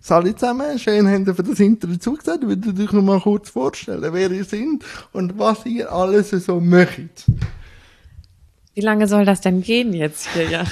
Salut zusammen, schön habt ihr für das Interview zugesagt. Ich würde euch noch mal kurz vorstellen, wer ihr seid und was ihr alles so möchtet. Wie lange soll das denn gehen jetzt hier, ja?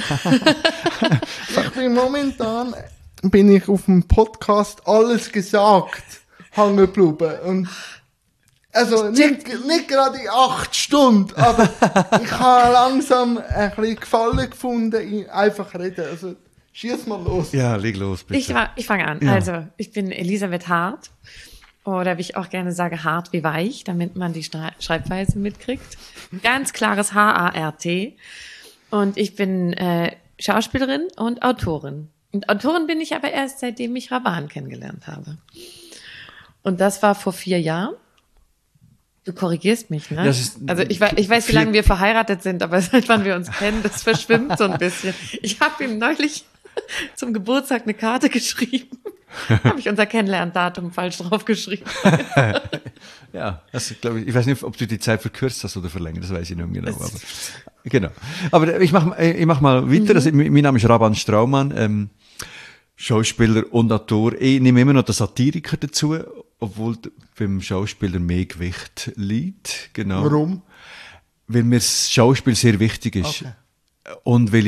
Momentan bin ich auf dem Podcast «Alles gesagt» hängen geblieben. Und also nicht gerade in 8 Stunden, aber ich habe langsam ein bisschen Gefallen gefunden in einfach reden. Also schieß mal los. Ja, leg los, bitte. Ich fange an. Ja. Also, ich bin Elisabeth Hart. Oder wie ich auch gerne sage, hart wie weich, damit man die Schreibweise mitkriegt. Ganz klares H-A-R-T. Und ich bin Schauspielerin und Autorin. Und Autorin bin ich aber erst, seitdem ich Raban kennengelernt habe. Und das war vor 4 Jahren. Du korrigierst mich, ne? Also ich weiß, wie lange wir verheiratet sind, aber seit wann wir uns kennen, das verschwimmt so ein bisschen. Ich habe ihm neulich zum Geburtstag eine Karte geschrieben. Habe ich unser Kennenlerndatum falsch draufgeschrieben. Ja, das glaube ich weiß nicht, ob du die Zeit verkürzt hast oder verlängert, das weiß ich nicht mehr genau. Aber, genau. Aber ich mach mal weiter. Also, mein Name ist Raban Straumann, Schauspieler und Autor. Ich nehme immer noch den Satiriker dazu, obwohl beim Schauspieler mehr Gewicht liegt. Genau. Warum? Weil mir das Schauspiel sehr wichtig ist. Okay. Und weil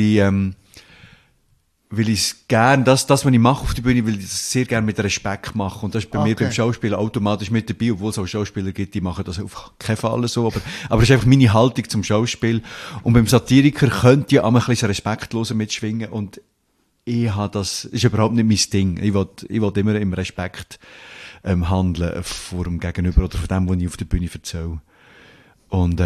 ich gern, das, was ich mache auf der Bühne, will ich das sehr gern mit Respekt machen. Und das ist bei mir beim Schauspiel automatisch mit dabei, obwohl es auch Schauspieler gibt, die machen das auf keinen Fall so. Aber es ist einfach meine Haltung zum Schauspiel. Und beim Satiriker könnte ja auch ein bisschen das Respektlose mitschwingen. Und das ist überhaupt nicht mein Ding. Ich will immer im Respekt, handeln vor dem Gegenüber oder von dem, was ich auf der Bühne erzähle. Und,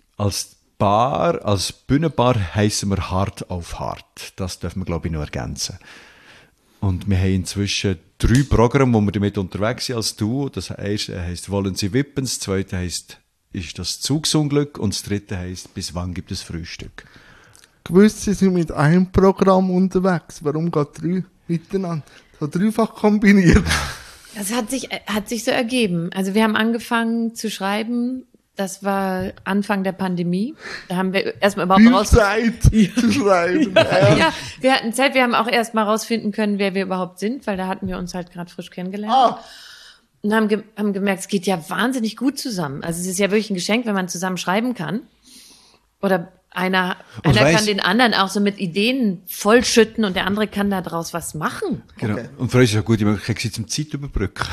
als Bühnenpaar heissen wir hart auf hart. Das dürfen wir, glaube ich, noch ergänzen. Und wir haben inzwischen 3 Programme, wo wir damit unterwegs sind als Duo. Das erste heisst «Wollen Sie wippen?», das zweite heisst «Ist das Zugsunglück?» und das dritte heisst «Bis wann gibt es Frühstück?». Gewusst, Sie sind mit einem Programm unterwegs. Warum geht 3 miteinander? So dreifach kombiniert. Das hat sich so ergeben. Also wir haben angefangen zu schreiben. Das war Anfang der Pandemie. Da haben wir erstmal überhaupt Zeit zu schreiben. Ja, wir hatten Zeit. Wir haben auch erstmal rausfinden können, wer wir überhaupt sind, weil da hatten wir uns halt gerade frisch kennengelernt. Und haben gemerkt, es geht ja wahnsinnig gut zusammen. Also es ist ja wirklich ein Geschenk, wenn man zusammen schreiben kann. Oder einer kann den anderen auch so mit Ideen vollschütten und der andere kann da draus was machen. Genau. Okay. Und für uns ist es eine gute Möglichkeit, sie zum Zeit überbrücken.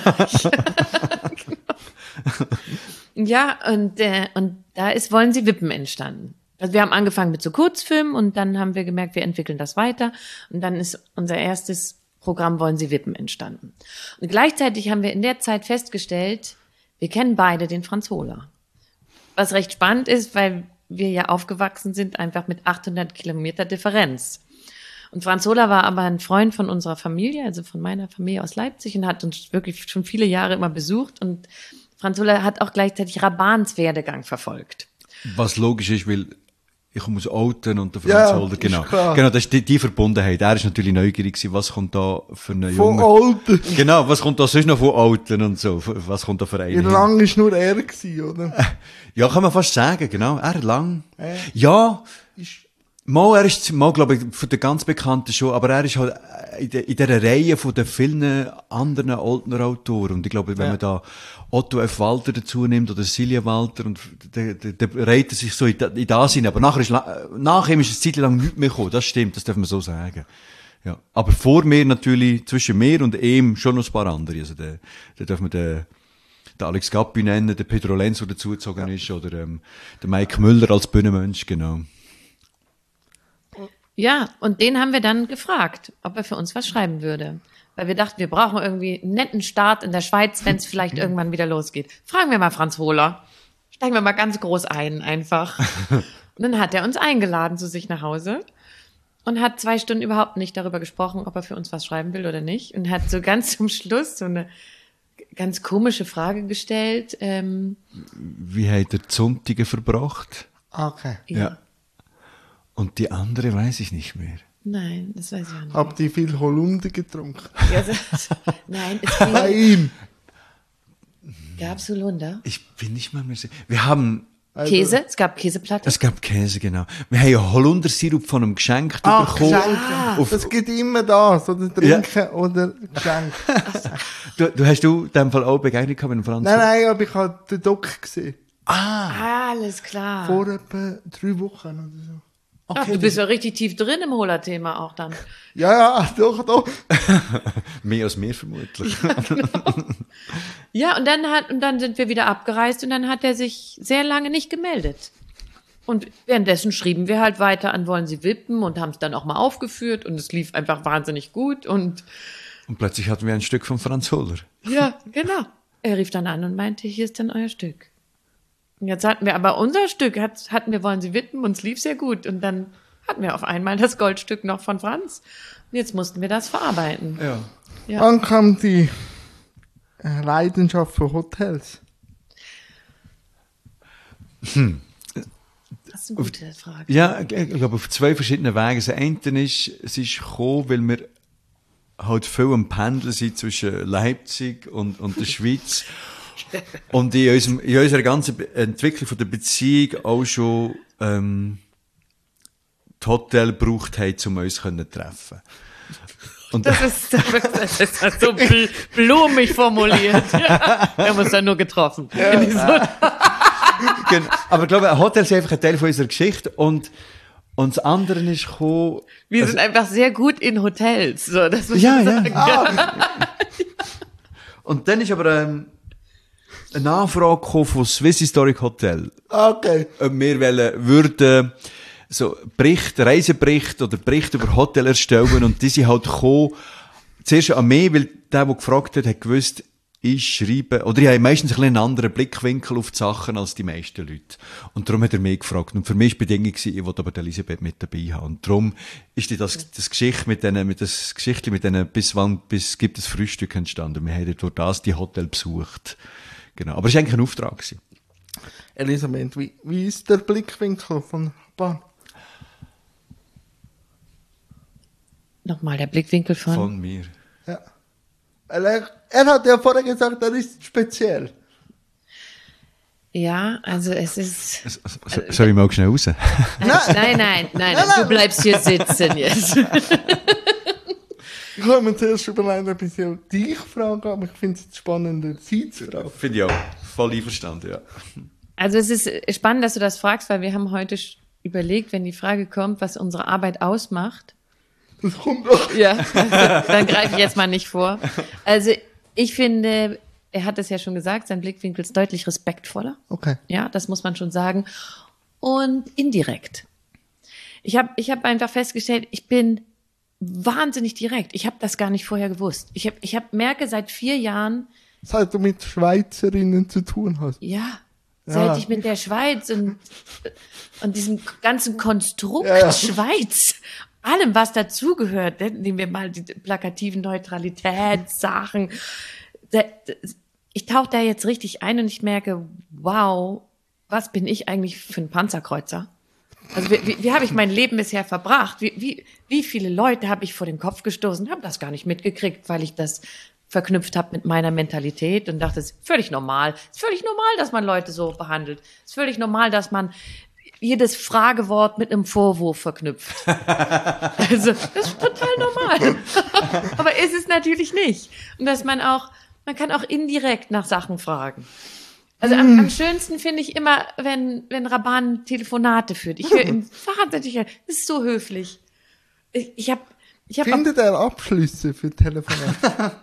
Ja, und da «Wollen Sie wippen» entstanden. Also wir haben angefangen mit so Kurzfilmen und dann haben wir gemerkt, wir entwickeln das weiter. Und dann ist unser erstes Programm «Wollen Sie wippen» entstanden. Und gleichzeitig haben wir in der Zeit festgestellt, wir kennen beide den Franz Hohler. Was recht spannend ist, weil wir ja aufgewachsen sind, einfach mit 800 Kilometer Differenz. Und Franz Hohler war aber ein Freund von unserer Familie, also von meiner Familie aus Leipzig und hat uns wirklich schon viele Jahre immer besucht. Und Franz Hohler hat auch gleichzeitig Rabans Werdegang verfolgt. Was logisch ist, weil ich komme aus Olten und der Franz Hohler, genau, das ist die Verbundenheit. Er ist natürlich neugierig gewesen, was kommt da für eine Junge. Von Olten. Genau, was kommt da sonst noch von Olten und so, was kommt da für einen. Wie lang ist nur er gewesen, oder? Ja, kann man fast sagen, genau, er lang. Ja, er ist, glaube ich, für den ganz Bekannten schon, aber er ist halt in dieser Reihe von den vielen anderen Oltener Autoren. Und ich glaube, wenn man da Otto F. Walter dazu nimmt oder Silja Walter, und der reiht er sich so in das hin. Aber nach ihm ist es eine Zeit lang nichts mehr gekommen. Das stimmt, das darf man so sagen. Ja. Aber vor mir natürlich, zwischen mir und ihm schon noch ein paar andere. Also, da darf man den Alex Gappi nennen, den Pedro Lenz, der dazugezogen ist, oder, den Mike Müller als Bühnenmensch, genau. Ja, und den haben wir dann gefragt, ob er für uns was schreiben würde. Weil wir dachten, wir brauchen irgendwie einen netten Start in der Schweiz, wenn es vielleicht irgendwann wieder losgeht. Fragen wir mal Franz Hohler. Steigen wir mal ganz groß ein, einfach. Und dann hat er uns eingeladen zu sich nach Hause und hat 2 Stunden überhaupt nicht darüber gesprochen, ob er für uns was schreiben will oder nicht. Und hat so ganz zum Schluss so eine ganz komische Frage gestellt. Wie hat er die Sonntage verbracht? Okay. Ja. Und die andere weiß ich nicht mehr. Nein, das weiß ich auch nicht. Habt ihr viel Holunder getrunken? Ja, nein, es ging. Bei ihm. Gab's Holunder? Ich bin nicht mal mehr sicher. Wir haben Also, Käse, es gab Käseplatte. Es gab Käse, genau. Wir haben ja Holundersirup von einem Geschenk bekommen. Geschenke. Das gibt immer das, oder Trinken oder Geschenk. Hast du in dem Fall auch Begegnung gehabt mit dem Franz? Nein, aber ich habe den Doc gesehen. Alles klar. Vor etwa 3 Wochen oder so. Ach, du bist ja richtig tief drin im Hola-Thema auch dann. Ja, doch. Mehr als mir vermutlich. Ja, und dann sind wir wieder abgereist und dann hat er sich sehr lange nicht gemeldet. Und währenddessen schrieben wir halt weiter an Wollen Sie wippen und haben es dann auch mal aufgeführt und es lief einfach wahnsinnig gut und plötzlich hatten wir ein Stück von Franz Holler. ja, genau. Er rief dann an und meinte, hier ist dann euer Stück. Und jetzt hatten wir aber unser Stück, hatten wir Wollen Sie wippen und es lief sehr gut und dann hatten wir auf einmal das Goldstück noch von Franz und jetzt mussten wir das verarbeiten. Ja. Wann kam die Leidenschaft für Hotels? Das ist eine gute Frage. Ja, ich glaube, auf 2 verschiedenen Wegen. Das eine ist, es ist gekommen, weil wir halt viel am Pendeln sind zwischen Leipzig und der Schweiz. Und in unserer ganzen Entwicklung von der Beziehung auch schon die Hotel gebraucht haben, um uns zu treffen. Und Das ist so blumig formuliert. Ja. Wir haben uns dann nur getroffen. Genau. Aber ich glaube, ein Hotel ist einfach ein Teil von unserer Geschichte und das andere ist gekommen... Wir sind einfach sehr gut in Hotels. So, das muss Ja, man ja. sagen. Und dann ist aber eine Anfrage gekommen von Swiss Historic Hotel. Okay. Ob wir würden so Reisebericht oder Bericht über Hotel erstellen und die sind halt gekommen, zuerst an mich, weil der gefragt hat gewusst, ich schreibe, oder ich habe meistens einen anderen Blickwinkel auf die Sachen als die meisten Leute. Und darum hat er mich gefragt. Und für mich war die Bedingung, ich wollte aber Elisabeth mit dabei haben. Und darum ist das Geschichte mit denen, bis gibt es Frühstück entstanden. Wir haben dort durch die Hotel besucht. Genau. Aber es war eigentlich ein Auftrag gewesen. Elisabeth, wie ist der Blickwinkel von Bahn? Nochmal der Blickwinkel Von mir. Ja. Er hat ja vorher gesagt, er ist speziell. Ja, also es ist... Soll ich mal schnell raus? Nein, du bleibst hier sitzen jetzt. Ich habe mir zuerst überlegt, ob ich dich frage, aber ich finde es spannender, sie zu fragen. Finde ich auch. Voll einverstanden, ja. Also es ist spannend, dass du das fragst, weil wir haben heute überlegt, wenn die Frage kommt, was unsere Arbeit ausmacht. Das kommt doch. Ja, dann greife ich jetzt mal nicht vor. Also ich finde, er hat es ja schon gesagt, sein Blickwinkel ist deutlich respektvoller. Okay. Ja, das muss man schon sagen. Und indirekt. Ich hab einfach festgestellt, ich bin wahnsinnig direkt. Ich habe das gar nicht vorher gewusst. Ich merke seit 4 Jahren... Seit du mit Schweizerinnen zu tun hast. Ja, seit ich mit der Schweiz und diesem ganzen Konstrukt Schweiz, allem, was dazugehört, nehmen wir mal die plakativen Neutralitätssachen. Ich tauche da jetzt richtig ein und ich merke, wow, was bin ich eigentlich für ein Panzerkreuzer? Also wie habe ich mein Leben bisher verbracht? Wie viele Leute habe ich vor den Kopf gestoßen? Habe das gar nicht mitgekriegt, weil ich das verknüpft habe mit meiner Mentalität und dachte, es ist völlig normal. Es ist völlig normal, dass man Leute so behandelt. Es ist völlig normal, dass man jedes Fragewort mit einem Vorwurf verknüpft. Also, das ist total normal. Aber ist es natürlich nicht. Und dass man kann auch indirekt nach Sachen fragen. Also am schönsten finde ich immer, wenn Raban Telefonate führt. Ich höre ihm wahnsinnig, das ist so höflich. Ich hab Findet er Abschlüsse für Telefonate?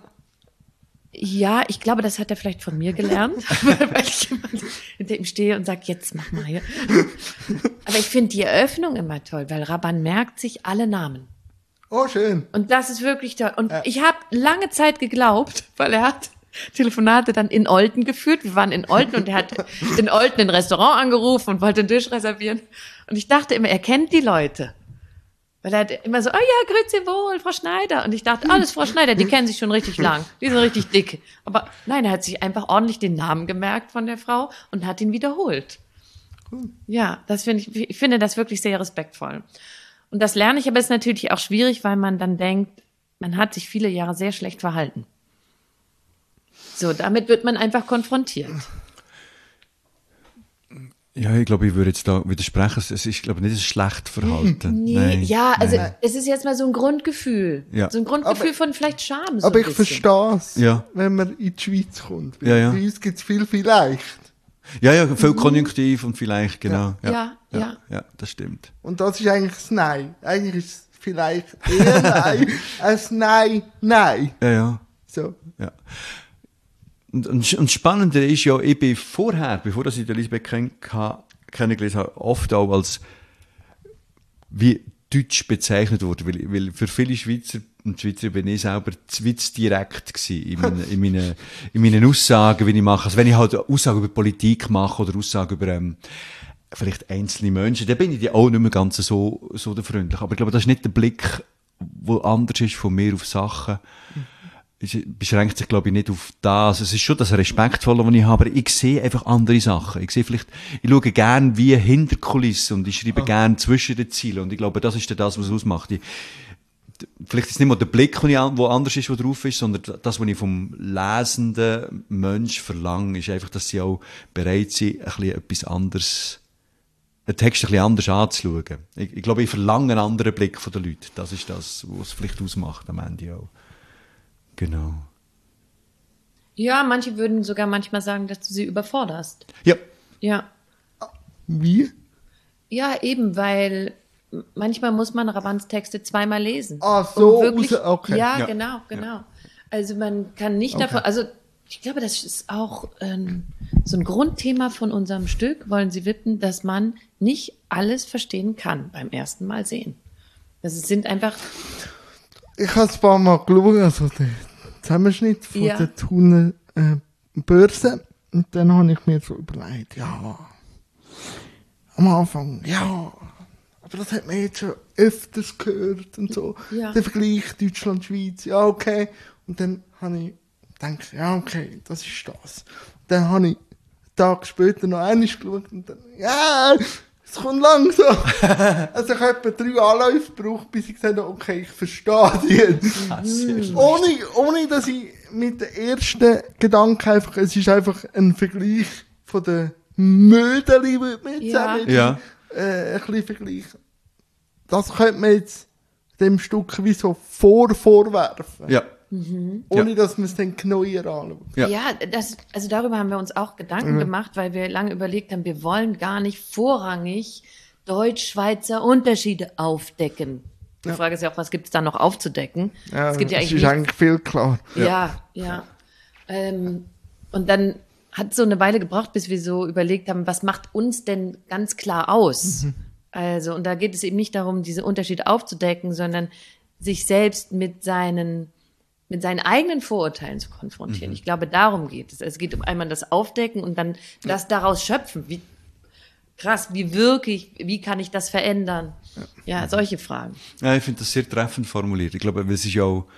Ja, ich glaube, das hat er vielleicht von mir gelernt, weil ich hinter ihm stehe und sage, jetzt mach mal hier. Aber ich finde die Eröffnung immer toll, weil Raban merkt sich alle Namen. Oh, schön. Und das ist wirklich toll. Und ich habe lange Zeit geglaubt, weil er hat Telefonate dann in Olten geführt. Wir waren in Olten und er hat in Olten ein Restaurant angerufen und wollte einen Tisch reservieren. Und ich dachte immer, er kennt die Leute. Weil er hat immer so, oh ja, grüezi wohl, Frau Schneider. Und ich dachte, alles Frau Schneider, die kennen sich schon richtig lang. Die sind richtig dick. Aber nein, er hat sich einfach ordentlich den Namen gemerkt von der Frau und hat ihn wiederholt. Ja, das ich finde das wirklich sehr respektvoll. Und das lerne ich, aber ist natürlich auch schwierig, weil man dann denkt, man hat sich viele Jahre sehr schlecht verhalten. So, damit wird man einfach konfrontiert. Ja, ich glaube, ich würde jetzt da widersprechen. Es ist, glaube ich, nicht ein schlechtes Verhalten. Nee, Nein. ja, also Nein. es ist jetzt mal so ein Grundgefühl. Ja. So ein Grundgefühl von vielleicht Scham. So Aber ein ich bisschen. verstehe es, Ja. wenn man in die Schweiz kommt. Ja, ja. Bei uns gibt es viel vielleicht. Ja, viel Konjunktiv und vielleicht, genau. Ja. Ja, das stimmt. Und das ist eigentlich das Nein. Eigentlich ist es vielleicht eher Nein als Nein, Nein. Ja. So. Ja. Und spannender ist ja, ich bin vorher, bevor ich Elisabeth kennengelernt habe, oft auch als wie Deutsch bezeichnet wurde, weil für viele Schweizer und Schweizer bin ich selber zu direkt gewesen in meinen Aussagen, wie ich mache. Also wenn ich halt Aussagen über Politik mache oder Aussagen über vielleicht einzelne Menschen, dann bin ich ja auch nicht mehr ganz so der freundlich. Aber ich glaube, das ist nicht der Blick, der anders ist von mir auf Sachen. Es beschränkt sich, glaube ich, nicht auf das. Es ist schon das Respektvolle, was ich habe, aber ich sehe einfach andere Sachen. Ich schaue gerne wie hinter Kulissen und ich schreibe gerne zwischen den Zielen. Und ich glaube, das ist dann das, was es ausmacht. Vielleicht ist es nicht mal der Blick, der anders ist, der drauf ist, sondern das, was ich vom lesenden Mensch verlange, ist einfach, dass sie auch bereit sind, ein bisschen etwas anderes, den Text ein bisschen anders anzuschauen. Ich glaube, ich verlange einen anderen Blick von den Leuten. Das ist das, was es vielleicht ausmacht am Ende auch. Genau. Ja, manche würden sogar manchmal sagen, dass du sie überforderst. Ja. Ja. Wie? Ja, eben, weil manchmal muss man Rabanz-Texte zweimal lesen. Ah, so, Um wirklich, okay. Ja, Ja. genau. Also man kann nicht davon, also ich glaube, das ist auch so ein Grundthema von unserem Stück, wollen Sie wippen, dass man nicht alles verstehen kann beim ersten Mal sehen. Das sind einfach, Ich habe ein paar Mal geschaut, also den Zusammenschnitt von Ja. der Thuner Börse. Und dann habe ich mir so überlegt, ja, am Anfang, ja, aber das hat man jetzt schon öfters gehört und so. Ja. Der Vergleich Deutschland-Schweiz, ja, okay. Und dann habe ich gedacht, ja, okay, das ist das. Dann habe ich einen Tag später noch einmal geschaut und dann, ja, es kommt langsam. Also ich habe etwa 3 Anläufe gebraucht, bis ich gesagt habe, okay, ich verstehe die jetzt. Ohne, dass ich mit dem ersten Gedanken einfach, es ist einfach ein Vergleich von den Mödeli, würde man jetzt Ja. sagen. Ja. Ein bisschen vergleichen. Das könnte man jetzt dem Stück wie so vorwerfen. Ja. Ohne, dass man es dann genauer anschaut. Ja. ja, also darüber haben wir uns auch Gedanken gemacht, weil wir lange überlegt haben, wir wollen gar nicht vorrangig Deutsch-Schweizer Unterschiede aufdecken. Die Frage ist ja auch, was gibt es da noch aufzudecken? Ja, es gibt ja das eigentlich ist eigentlich viel klar. Ja. Und dann hat es so eine Weile gebraucht, bis wir so überlegt haben, was macht uns denn ganz klar aus? Also, und da geht es eben nicht darum, diese Unterschiede aufzudecken, sondern sich selbst mit seinen eigenen Vorurteilen zu konfrontieren. Ich glaube, darum geht es. Es geht um einmal das Aufdecken und dann das daraus schöpfen. Wie krass, wie wirke ich, wie kann ich das verändern? Ja, solche Fragen. Ja, ich finde das sehr treffend formuliert. Ich glaube, es ist ja auch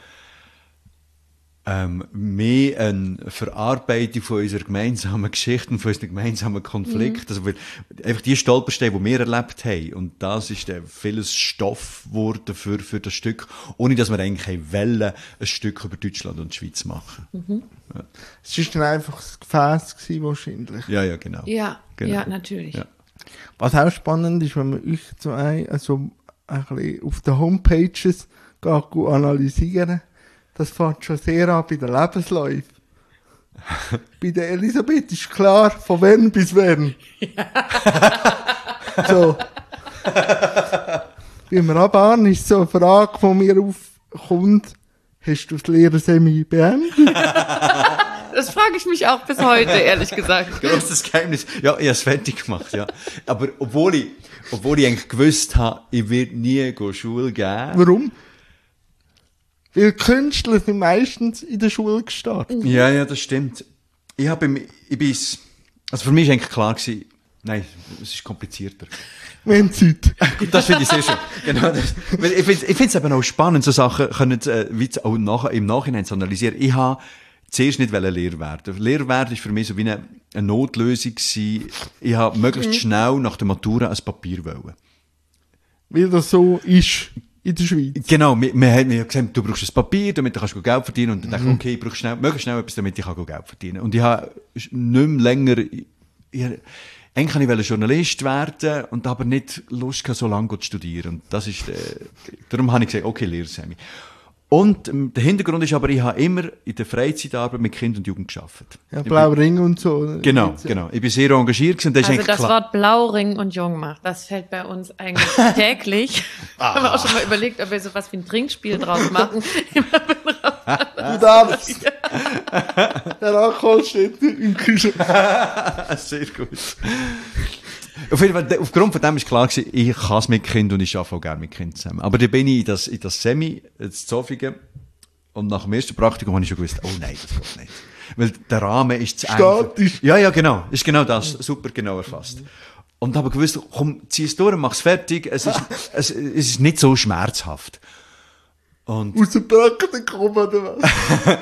mehr eine Verarbeitung von unserer gemeinsamen Geschichten, von unserem gemeinsamen Konflikt. Also, weil einfach die Stolpersteine, die wir erlebt haben, und das ist dann vieles Stoff geworden für das Stück, ohne dass wir eigentlich wollen, ein Stück über Deutschland und die Schweiz machen. Es war dann einfach das Gefäß gewesen, wahrscheinlich. Ja, genau. Ja, Genau. ja, natürlich. Ja. Was auch spannend ist, wenn man euch zwei also ein bisschen auf den Homepages geht analysieren, das fängt schon sehr an bei den Lebensläufen. Bei der Elisabeth ist klar, von wann bis wann. So. Bei mir Aban ist so eine Frage, die mir aufkommt, hast du das Lehrersemi beendet? Das frage ich mich auch bis heute, ehrlich gesagt. Grosses Geheimnis. Ja, ich habe es fertig gemacht, ja. Aber obwohl ich eigentlich gewusst habe, ich werde nie Schule gehen. Warum? Weil Künstler sind meistens in der Schule gestartet. Ja, das stimmt. Also für mich war eigentlich klar gewesen, nein, es ist komplizierter. Wenn Zeit. Das finde ich sehr schön. Genau, weil ich finde es eben auch spannend, so Sachen können, wie auch im Nachhinein zu analysieren. Ich habe zuerst nicht Lehrer werden. Lehrer werden ist für mich so wie eine Notlösung gewesen. Ich habe möglichst schnell nach der Matura ein Papier wollen. Weil das so ist in der Schweiz. Genau, wir haben gesagt, du brauchst ein Papier, damit kannst du Geld verdienen. Und dann dachte ich, okay, ich brauche möglichst schnell etwas, damit ich Geld verdienen kann. Und ich habe nicht mehr länger, eigentlich wollte ich Journalist werden und aber nicht Lust gehabt, so lange zu studieren. Und das ist, darum habe ich gesagt, okay, Lehrsemi. Und der Hintergrund ist aber, ich habe immer in der Freizeitarbeit mit Kind und Jugend gearbeitet. Ja, Blauer Ring und so. Oder? Genau. Ich bin sehr engagiert gewesen. Das ist Also eigentlich das klar. Wort Blauring und Jungmacht, das fällt bei uns eigentlich täglich. Haben wir auch schon mal überlegt, ob wir sowas wie ein Trinkspiel draus machen. Du darfst. Der Alkohol steht im Kühlschrank. Sehr gut. Auf jeden Fall, aufgrund von dem ist klar gewesen, ich kann es mit Kind und ich arbeite auch gerne mit Kind zusammen. Aber dann bin ich in das Semi, das Zofingen, und nach dem ersten Praktikum habe ich schon gewusst, oh nein, das geht nicht. Weil der Rahmen ist zu eng. Statisch. Ja, genau. Ist genau das. Super genau erfasst. Und habe gewusst, komm, zieh es durch, mach es fertig. Es ist nicht so schmerzhaft. Und Aus dem Praktikum oder was?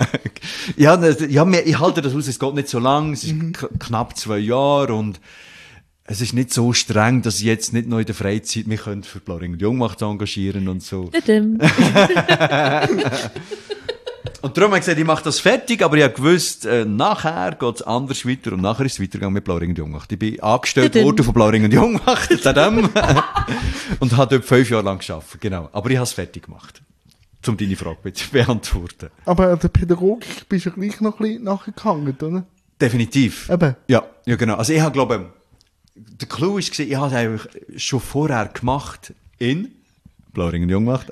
ich halte das aus, es geht nicht so lang, es ist knapp 2 Jahre und es ist nicht so streng, dass ich jetzt nicht noch in der Freizeit mich für Blauring und Jungmacht engagieren und so. Und darum habe ich gesagt, ich mache das fertig, aber ich habe gewusst, nachher geht es anders weiter und nachher ist es weitergegangen mit Blauring und Jungmacht. Ich bin angestellt worden von Blauring und Jungmacht und habe dort 5 Jahre lang gearbeitet, genau. Aber ich habe es fertig gemacht. Um deine Frage zu beantworten. Aber an der Pädagogik bist du gleich noch ein bisschen nachgehangen, oder? Definitiv. Eben. Ja, genau. Also ich habe, glaube der Clou ist gewesen, ich habe es eigentlich schon vorher gemacht in Blauring und Jungmacht.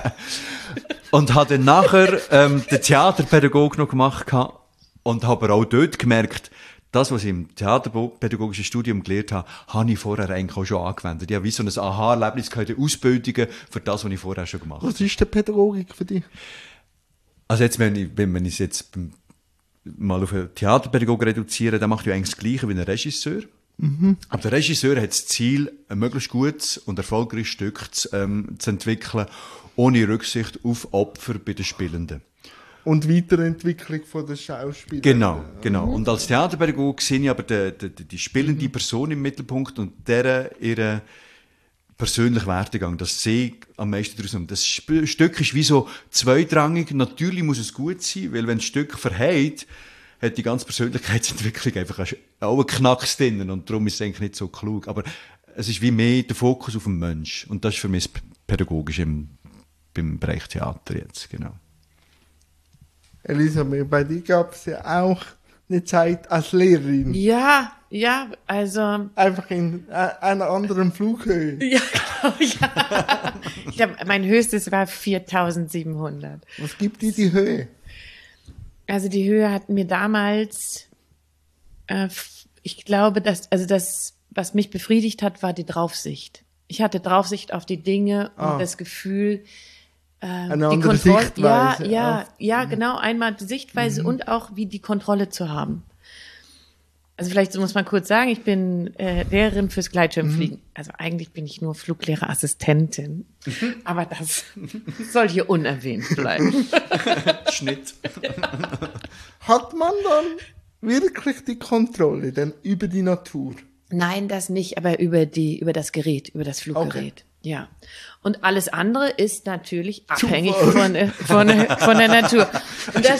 Und habe dann nachher den Theaterpädagog noch gemacht und habe auch dort gemerkt, das, was ich im theaterpädagogischen Studium gelernt habe, habe ich vorher eigentlich auch schon angewendet. Ich habe wie so ein Aha-Erlebnis gehabt, Ausbildungen für das, was ich vorher schon gemacht habe. Was ist denn Pädagogik für dich? Also jetzt, wenn ich es jetzt mal auf einen Theaterpädagogen reduziere, dann macht ja eigentlich das Gleiche wie ein Regisseur. Aber der Regisseur hat das Ziel, ein möglichst gutes und erfolgreiches Stück zu entwickeln, ohne Rücksicht auf Opfer bei den Spielenden. Und Weiterentwicklung von der Schauspieler. Genau. Und als Theaterpädagoge sehe ich aber die spielende Person im Mittelpunkt und ihre persönlichen Werdegang. Das sehe ich am meisten daraus. Das Stück ist wie so zweitrangig. Natürlich muss es gut sein, weil wenn das Stück verhält, hat die ganze Persönlichkeitsentwicklung einfach auch einen Knacks drin und darum ist es eigentlich nicht so klug. Aber es ist wie mehr der Fokus auf den Mensch und das ist für mich pädagogisch beim Bereich Theater jetzt, genau. Elisabeth, bei dir gab es ja auch eine Zeit als Lehrerin. Ja, also. Einfach in einer anderen Flughöhe. Ja, genau, ja. Ich glaube, mein höchstes war 4.700. Was gibt dir die Höhe? Also die Höhe hat mir damals, ich glaube, das, was mich befriedigt hat, war die Draufsicht. Ich hatte Draufsicht auf die Dinge und das Gefühl, eine andere Sichtweise. Ja, genau. Einmal die Sichtweise und auch wie die Kontrolle zu haben. Also vielleicht muss man kurz sagen, ich bin Lehrerin fürs Gleitschirmfliegen. Also eigentlich bin ich nur Fluglehrerassistentin. Aber das soll hier unerwähnt bleiben. Schnitt. Hat man dann wirklich die Kontrolle denn über die Natur? Nein, das nicht, aber über das Gerät, über das Fluggerät. Okay. Ja. Und alles andere ist natürlich abhängig von der Natur. Und das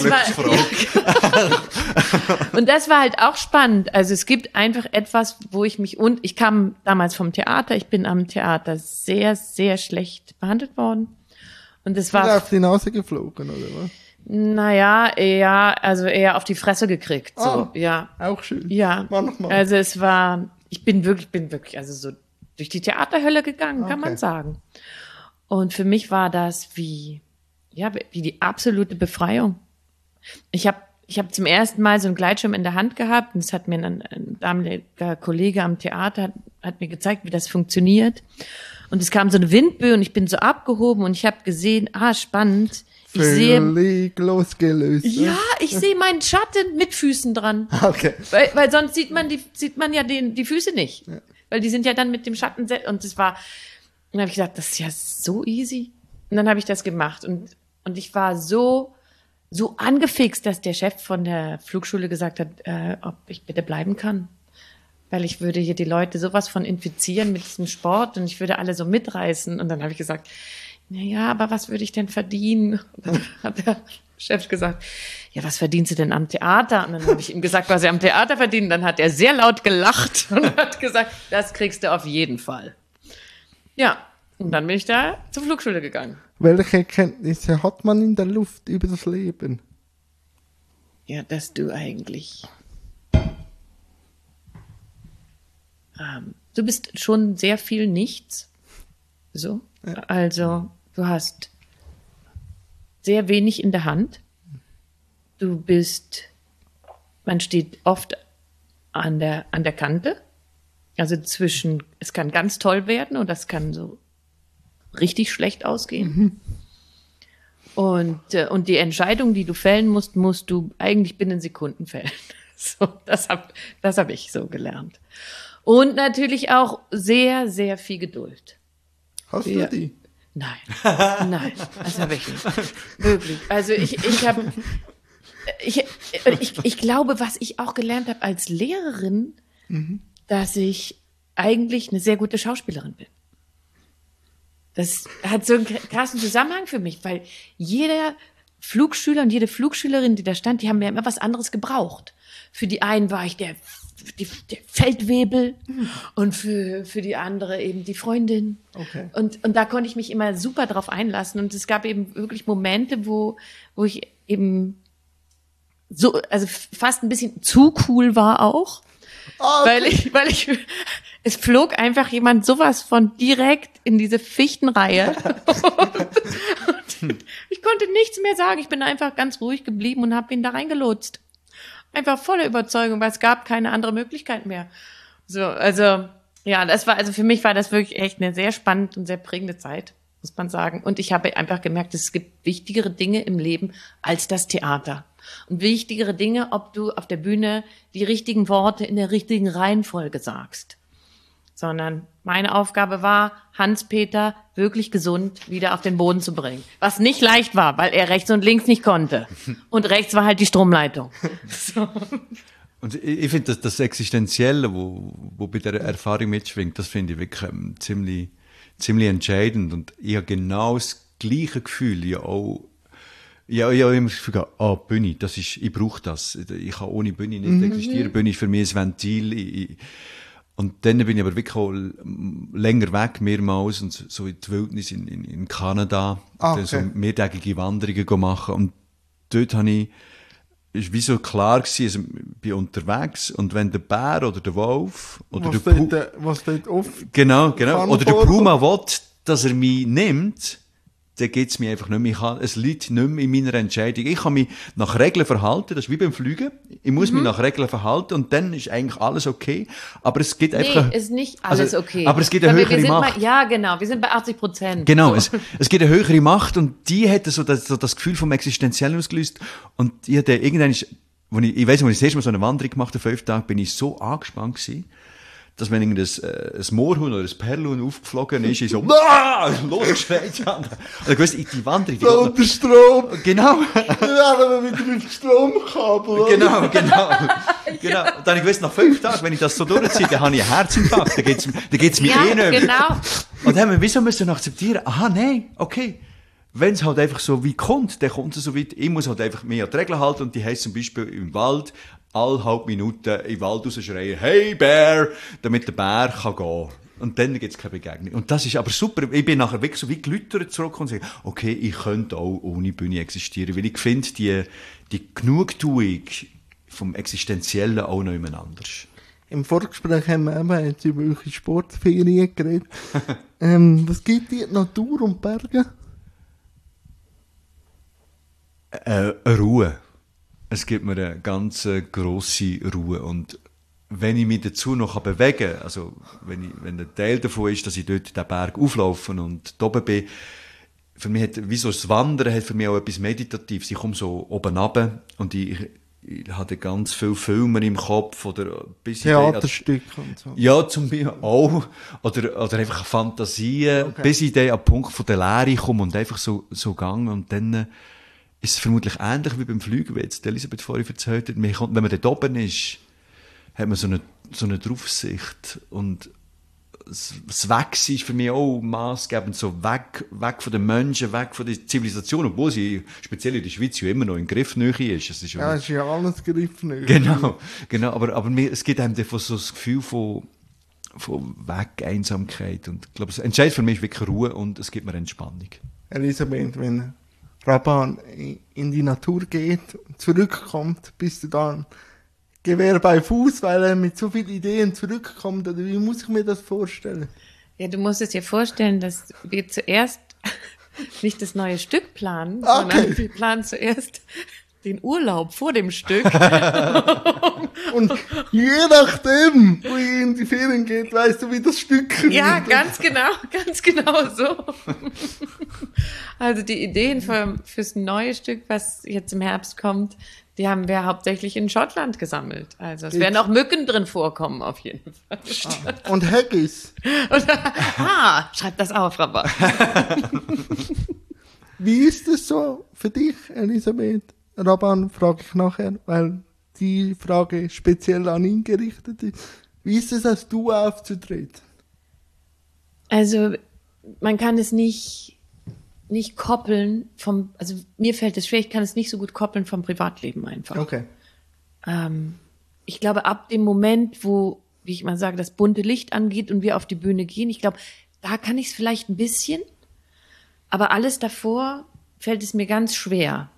und das war halt auch spannend. Also es gibt einfach etwas, wo ich kam damals vom Theater, ich bin am Theater sehr, sehr schlecht behandelt worden. Und es war. Auf die Nase geflogen, oder was? Naja, eher auf die Fresse gekriegt, so, ja. Auch schön. Ja. Manchmal. Also ich bin wirklich, also so durch die Theaterhölle gegangen, kann man sagen. Und für mich war das wie die absolute Befreiung. Ich habe zum ersten Mal so einen Gleitschirm in der Hand gehabt und das hat mir ein damaliger Kollege am Theater hat mir gezeigt, wie das funktioniert. Und es kam so eine Windböe und ich bin so abgehoben und ich habe gesehen, spannend. Ich sehe losgelöst. Ja, ich sehe meinen Schatten mit Füßen dran. Okay. Weil sonst sieht man ja die Füße nicht. Ja. Weil die sind ja dann mit dem Schatten und dann habe ich gesagt, das ist ja so easy. Und dann habe ich das gemacht und ich war so angefixt, dass der Chef von der Flugschule gesagt hat, ob ich bitte bleiben kann. Weil ich würde hier die Leute sowas von infizieren mit diesem Sport und ich würde alle so mitreißen. Und dann habe ich gesagt, naja, aber was würde ich denn verdienen? Und dann hat er Chef gesagt, ja, was verdienst du denn am Theater? Und dann habe ich ihm gesagt, was er am Theater verdient. Dann hat er sehr laut gelacht und hat gesagt, das kriegst du auf jeden Fall. Ja, und dann bin ich da zur Flugschule gegangen. Welche Kenntnisse hat man in der Luft über das Leben? Ja, dass du eigentlich... du bist schon sehr viel nichts. So. Ja. Also, du hast sehr wenig in der Hand. Man steht oft an der Kante. Also es kann ganz toll werden und das kann so richtig schlecht ausgehen. Und die Entscheidung, die du fällen musst du eigentlich binnen Sekunden fällen. So, das hab ich so gelernt. Und natürlich auch sehr, sehr viel Geduld. Hast du die? Nein, das habe ich nicht. Wirklich. Also ich glaube, was ich auch gelernt habe als Lehrerin, dass ich eigentlich eine sehr gute Schauspielerin bin. Das hat so einen krassen Zusammenhang für mich, weil jeder Flugschüler und jede Flugschülerin, die da stand, die haben ja immer was anderes gebraucht. Für die einen war ich der Feldwebel und für die andere eben die Freundin. Okay. Und da konnte ich mich immer super drauf einlassen. Und es gab eben wirklich Momente, wo ich eben so, also fast ein bisschen zu cool war auch. Okay. Weil es flog einfach jemand sowas von direkt in diese Fichtenreihe. und ich konnte nichts mehr sagen. Ich bin einfach ganz ruhig geblieben und habe ihn da reingelotst. Einfach voller Überzeugung, weil es gab keine andere Möglichkeit mehr. So, also, ja, also für mich war das wirklich echt eine sehr spannende und sehr prägende Zeit, muss man sagen. Und ich habe einfach gemerkt, es gibt wichtigere Dinge im Leben als das Theater. Und wichtigere Dinge, ob du auf der Bühne die richtigen Worte in der richtigen Reihenfolge sagst. Sondern meine Aufgabe war, Hans-Peter wirklich gesund wieder auf den Boden zu bringen. Was nicht leicht war, weil er rechts und links nicht konnte. Und rechts war halt die Stromleitung. So. Und ich finde, das Existenzielle, wo bei der Erfahrung mitschwingt, das finde ich wirklich ziemlich entscheidend. Und ich habe genau das gleiche Gefühl. Ich habe immer das Gefühl, Bühne, ich brauche das. Ich kann ohne Bühne nicht existieren. Bühne ist für mich ein Ventil. Und dann bin ich aber wirklich auch länger weg, mehrmals, und so in die Wildnis in Kanada. Okay. Dann so mehrtägige Wanderungen machen. Und dort ist wie so klar gewesen, also ich bin unterwegs, und wenn der Bär oder der Wolf oder was dort oft genau, oder der Puma will, dass er mich nimmt, dann geht's mir einfach nicht mehr. Es liegt nicht mehr in meiner Entscheidung. Ich kann mich nach Regeln verhalten, das ist wie beim Fliegen. Ich muss mich nach Regeln verhalten und dann ist eigentlich alles okay. Aber es geht einfach... Nee, ist nicht alles okay. Aber es geht eine höhere Macht. Ja, genau, wir sind bei 80%. Genau, so. es geht eine höhere Macht, und die hat so das Gefühl vom Existenziellen ausgelöst. Und ich hatte irgendwann, als ich das erste Mal so eine Wanderung gemacht habe, 5 Tage, bin ich so angespannt gewesen, dass wenn ein Moorhuhn oder ein Perlhuhn aufgeflogen ist, ich so, losgeschreit habe. Und ich wusste, die Wanderung... So, der Strom. Genau. Ja, wenn wir wieder mit Stromkabel. Genau. Und dann ich wusste, nach 5 Tagen, wenn ich das so durchziehe, dann habe ich einen Herzinfarkt, dann geht's mir ja, nicht mehr. Genau. Und dann haben wir wieso müssen akzeptieren, nein, okay. Wenn es halt einfach so weit kommt, dann kommt es so weit. Ich muss halt einfach mehr an die Regeln halten, und die heisst zum Beispiel im Wald, alle halbe Minuten im Wald rausschreien, hey Bär, damit der Bär kann gehen. Und dann gibt es keine Begegnung. Und das ist aber super. Ich bin nachher wirklich so wie geläutert zurück und sage, okay, ich könnte auch ohne Bühne existieren, weil ich finde, die Genugtuung vom Existenziellen auch noch jemand anders. Im Vorgespräch haben wir eben jetzt über eure Sportferien geredet. Was gibt dir Natur und Berge? Ruhe. Es gibt mir eine ganz grosse Ruhe. Und wenn ich mich dazu noch bewegen kann, also wenn ein Teil davon ist, dass ich dort den Berg auflaufe und da oben bin, für mich hat, wie so das Wandern hat für mich auch etwas Meditatives. Ich komme so oben runter und ich hatte ganz viele Filme im Kopf oder bis Theaterstücke und so. Ja, zum Beispiel auch. Oder einfach Fantasien, okay. Bis ich dann am Punkt von der Leere komme und einfach so gang, und dann ist es vermutlich ähnlich wie beim Fliegen, wie jetzt Elisabeth vorhin erzählt hat. Wenn man dort oben ist, hat man so eine Draufsicht und das Wegsein ist für mich auch maßgebend, so weg von den Menschen, weg von der Zivilisation, obwohl sie, speziell in der Schweiz, ja immer noch in Griffnähe ist. Es ist ist ja alles Griffnähe. Genau, aber es gibt einem davon so das Gefühl von Weg, Einsamkeit. Und ich glaube, das entscheidet für mich wirklich Ruhe und es gibt mir Entspannung. Elisabeth, wenn Raban in die Natur geht und zurückkommt, bist du dann Gewehr bei Fuß, weil er mit so vielen Ideen zurückkommt? Oder wie muss ich mir das vorstellen? Ja, du musst es dir vorstellen, dass wir zuerst nicht das neue Stück planen, sondern wir planen zuerst den Urlaub vor dem Stück. Und je nachdem, wo ihr in die Ferien geht, weißt du, wie das Stück wird. Ja, ganz genau so. Also die Ideen fürs neue Stück, was jetzt im Herbst kommt, die haben wir hauptsächlich in Schottland gesammelt. Also es werden auch Mücken drin vorkommen, auf jeden Fall. Und Haggis. Schreib das auf, Rabat. Wie ist es so für dich, Elisabeth? Raban frage ich nachher, weil die Frage speziell an ihn gerichtet ist. Wie ist es, als Duo aufzutreten? Also man kann es nicht koppeln also mir fällt es schwer, ich kann es nicht so gut koppeln vom Privatleben einfach. Okay. Ich glaube, ab dem Moment, wo, wie ich mal sage, das bunte Licht angeht und wir auf die Bühne gehen, ich glaube, da kann ich es vielleicht ein bisschen, aber alles davor fällt es mir ganz schwer.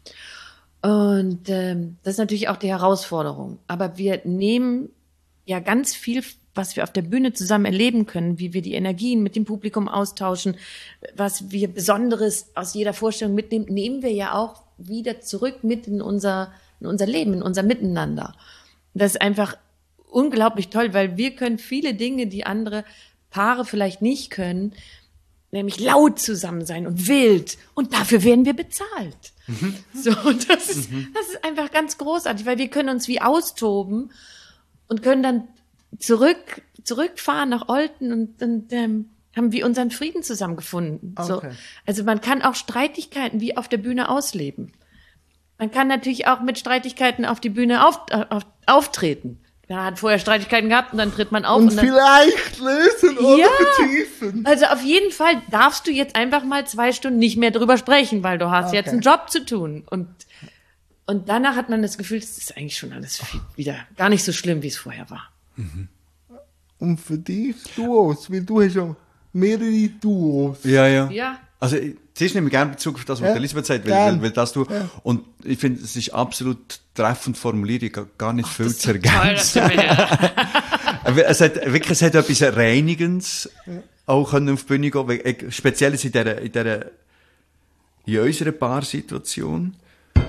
Und das ist natürlich auch die Herausforderung. Aber wir nehmen ja ganz viel, was wir auf der Bühne zusammen erleben können, wie wir die Energien mit dem Publikum austauschen, was wir Besonderes aus jeder Vorstellung mitnehmen, nehmen wir ja auch wieder zurück mit in unser Leben, in unser Miteinander. Das ist einfach unglaublich toll, weil wir können viele Dinge, die andere Paare vielleicht nicht können, nämlich laut zusammen sein und wild. Und dafür werden wir bezahlt. So, und das ist einfach ganz großartig, weil wir können uns wie austoben und können dann zurückfahren nach Olten und haben wir unseren Frieden zusammengefunden. Okay. So. Also man kann auch Streitigkeiten wie auf der Bühne ausleben. Man kann natürlich auch mit Streitigkeiten auf die Bühne auftreten. Man hat vorher Streitigkeiten gehabt und dann tritt man auf. Und vielleicht lösen oder vertiefen. Also auf jeden Fall darfst du jetzt einfach mal 2 Stunden nicht mehr drüber sprechen, weil du hast jetzt einen Job zu tun. Und danach hat man das Gefühl, das ist eigentlich schon alles wieder gar nicht so schlimm, wie es vorher war. Mhm. Und für dich Duos, weil du hast ja mehrere Duos. Ja. Also, zuerst nehme ich gerne Bezug auf das, was Elisabeth sagt, weil das du, und ich finde, es ist absolut treffend formuliert, ich habe gar nicht viel zu ergänzen. Es hat etwas Reinigendes auch können auf die Bühne gehen, weil, speziell in unserer Paarsituation.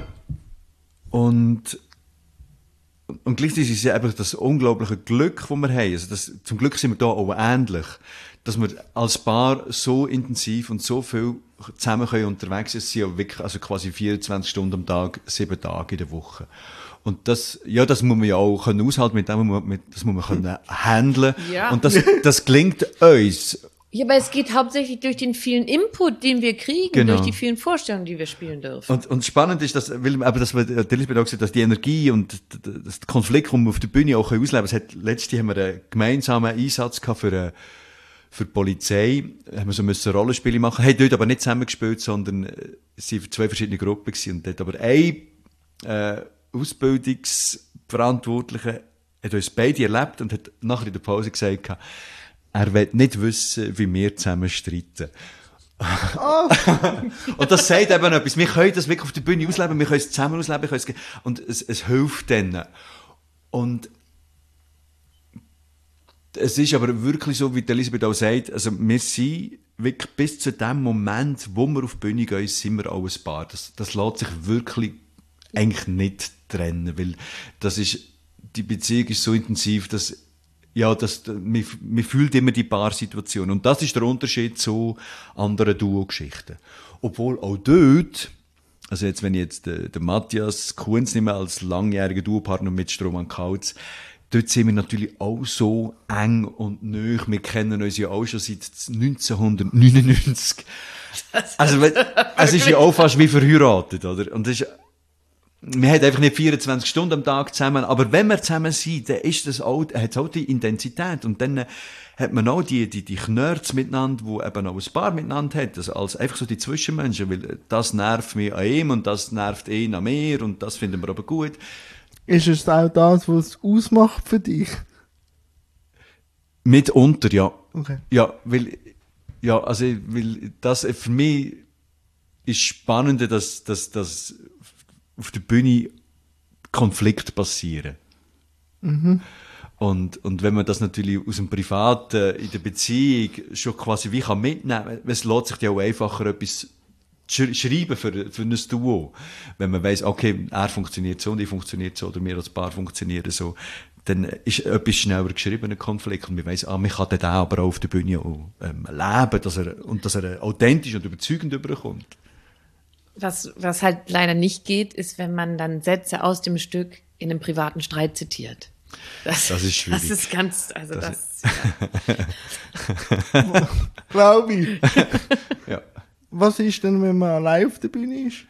Und gleichzeitig ist es einfach das unglaubliche Glück, das wir haben. Also zum Glück sind wir da auch ähnlich. Dass wir als Paar so intensiv und so viel zusammen können unterwegs sind. Es sind ja wirklich, also quasi 24 Stunden am Tag, 7 Tage in der Woche. Und das muss man ja auch können aushalten, das muss man können handeln. Ja. Und das gelingt uns. Ja, aber es geht hauptsächlich durch den vielen Input, den wir kriegen, durch die vielen Vorstellungen, die wir spielen dürfen. Und spannend ist, dass Elisabeth auch gesagt, dass die Energie und das Konflikt, den wir auf der Bühne auch ausleben können. Letztes haben wir einen gemeinsamen Einsatz gehabt für die Polizei. Haben wir so Rollenspiele machen. Haben dort aber nicht zusammengespielt, sondern es waren 2 verschiedene Gruppen gewesen. Und dort aber ein Ausbildungsverantwortlicher hat uns beide erlebt und hat nachher in der Pause gesagt, er will nicht wissen, wie wir zusammen streiten. Und das sagt eben etwas. Wir können das wirklich auf der Bühne ausleben, wir können es zusammen ausleben, und es hilft denen. Und es ist aber wirklich so, wie Elisabeth auch sagt, also wir sind wirklich bis zu dem Moment, wo wir auf die Bühne gehen, sind wir auch ein Paar. Das lässt sich wirklich eigentlich nicht trennen, weil die Beziehung ist so intensiv, dass man fühlt immer die Paarsituation. Und das ist der Unterschied zu anderen Duo-Geschichten. Obwohl auch dort, also jetzt, wenn ich jetzt den Matthias Kunz nehme als langjähriger Duopartner mit Strohmann Kautz, dort sind wir natürlich auch so eng und nahe. Wir kennen uns ja auch schon seit 1999. Also, es ist ja auch fast wie verheiratet, oder? Und das ist, wir haben einfach nicht 24 Stunden am Tag zusammen, aber wenn wir zusammen sind, dann ist das auch, hat es auch die Intensität und dann hat man auch die Knörz miteinander, wo eben auch ein Paar miteinander hat, also als einfach so die Zwischenmenschen, weil das nervt mich an ihm und das nervt ihn an mir und das finden wir aber gut. Ist es auch das, was es ausmacht für dich? Mitunter, ja. Okay. Ja, weil das für mich ist spannender, dass auf der Bühne Konflikte passieren. Und wenn man das natürlich aus dem Privaten in der Beziehung schon quasi wie kann mitnehmen, es lässt sich ja auch einfacher etwas schreiben für ein Duo. Wenn man weiss, okay, er funktioniert so und ich funktioniert so oder wir als Paar funktionieren so, dann ist etwas schneller geschrieben, ein Konflikt. Und man weiss, man kann den aber auch auf der Bühne auch, leben, dass er authentisch und überzeugend überkommt. Was halt leider nicht geht, ist, wenn man dann Sätze aus dem Stück in einem privaten Streit zitiert. Das ist schwierig. Das ist ganz, also das Glaube ich. Ja. Was ist denn, wenn man allein auf der Bühne ist?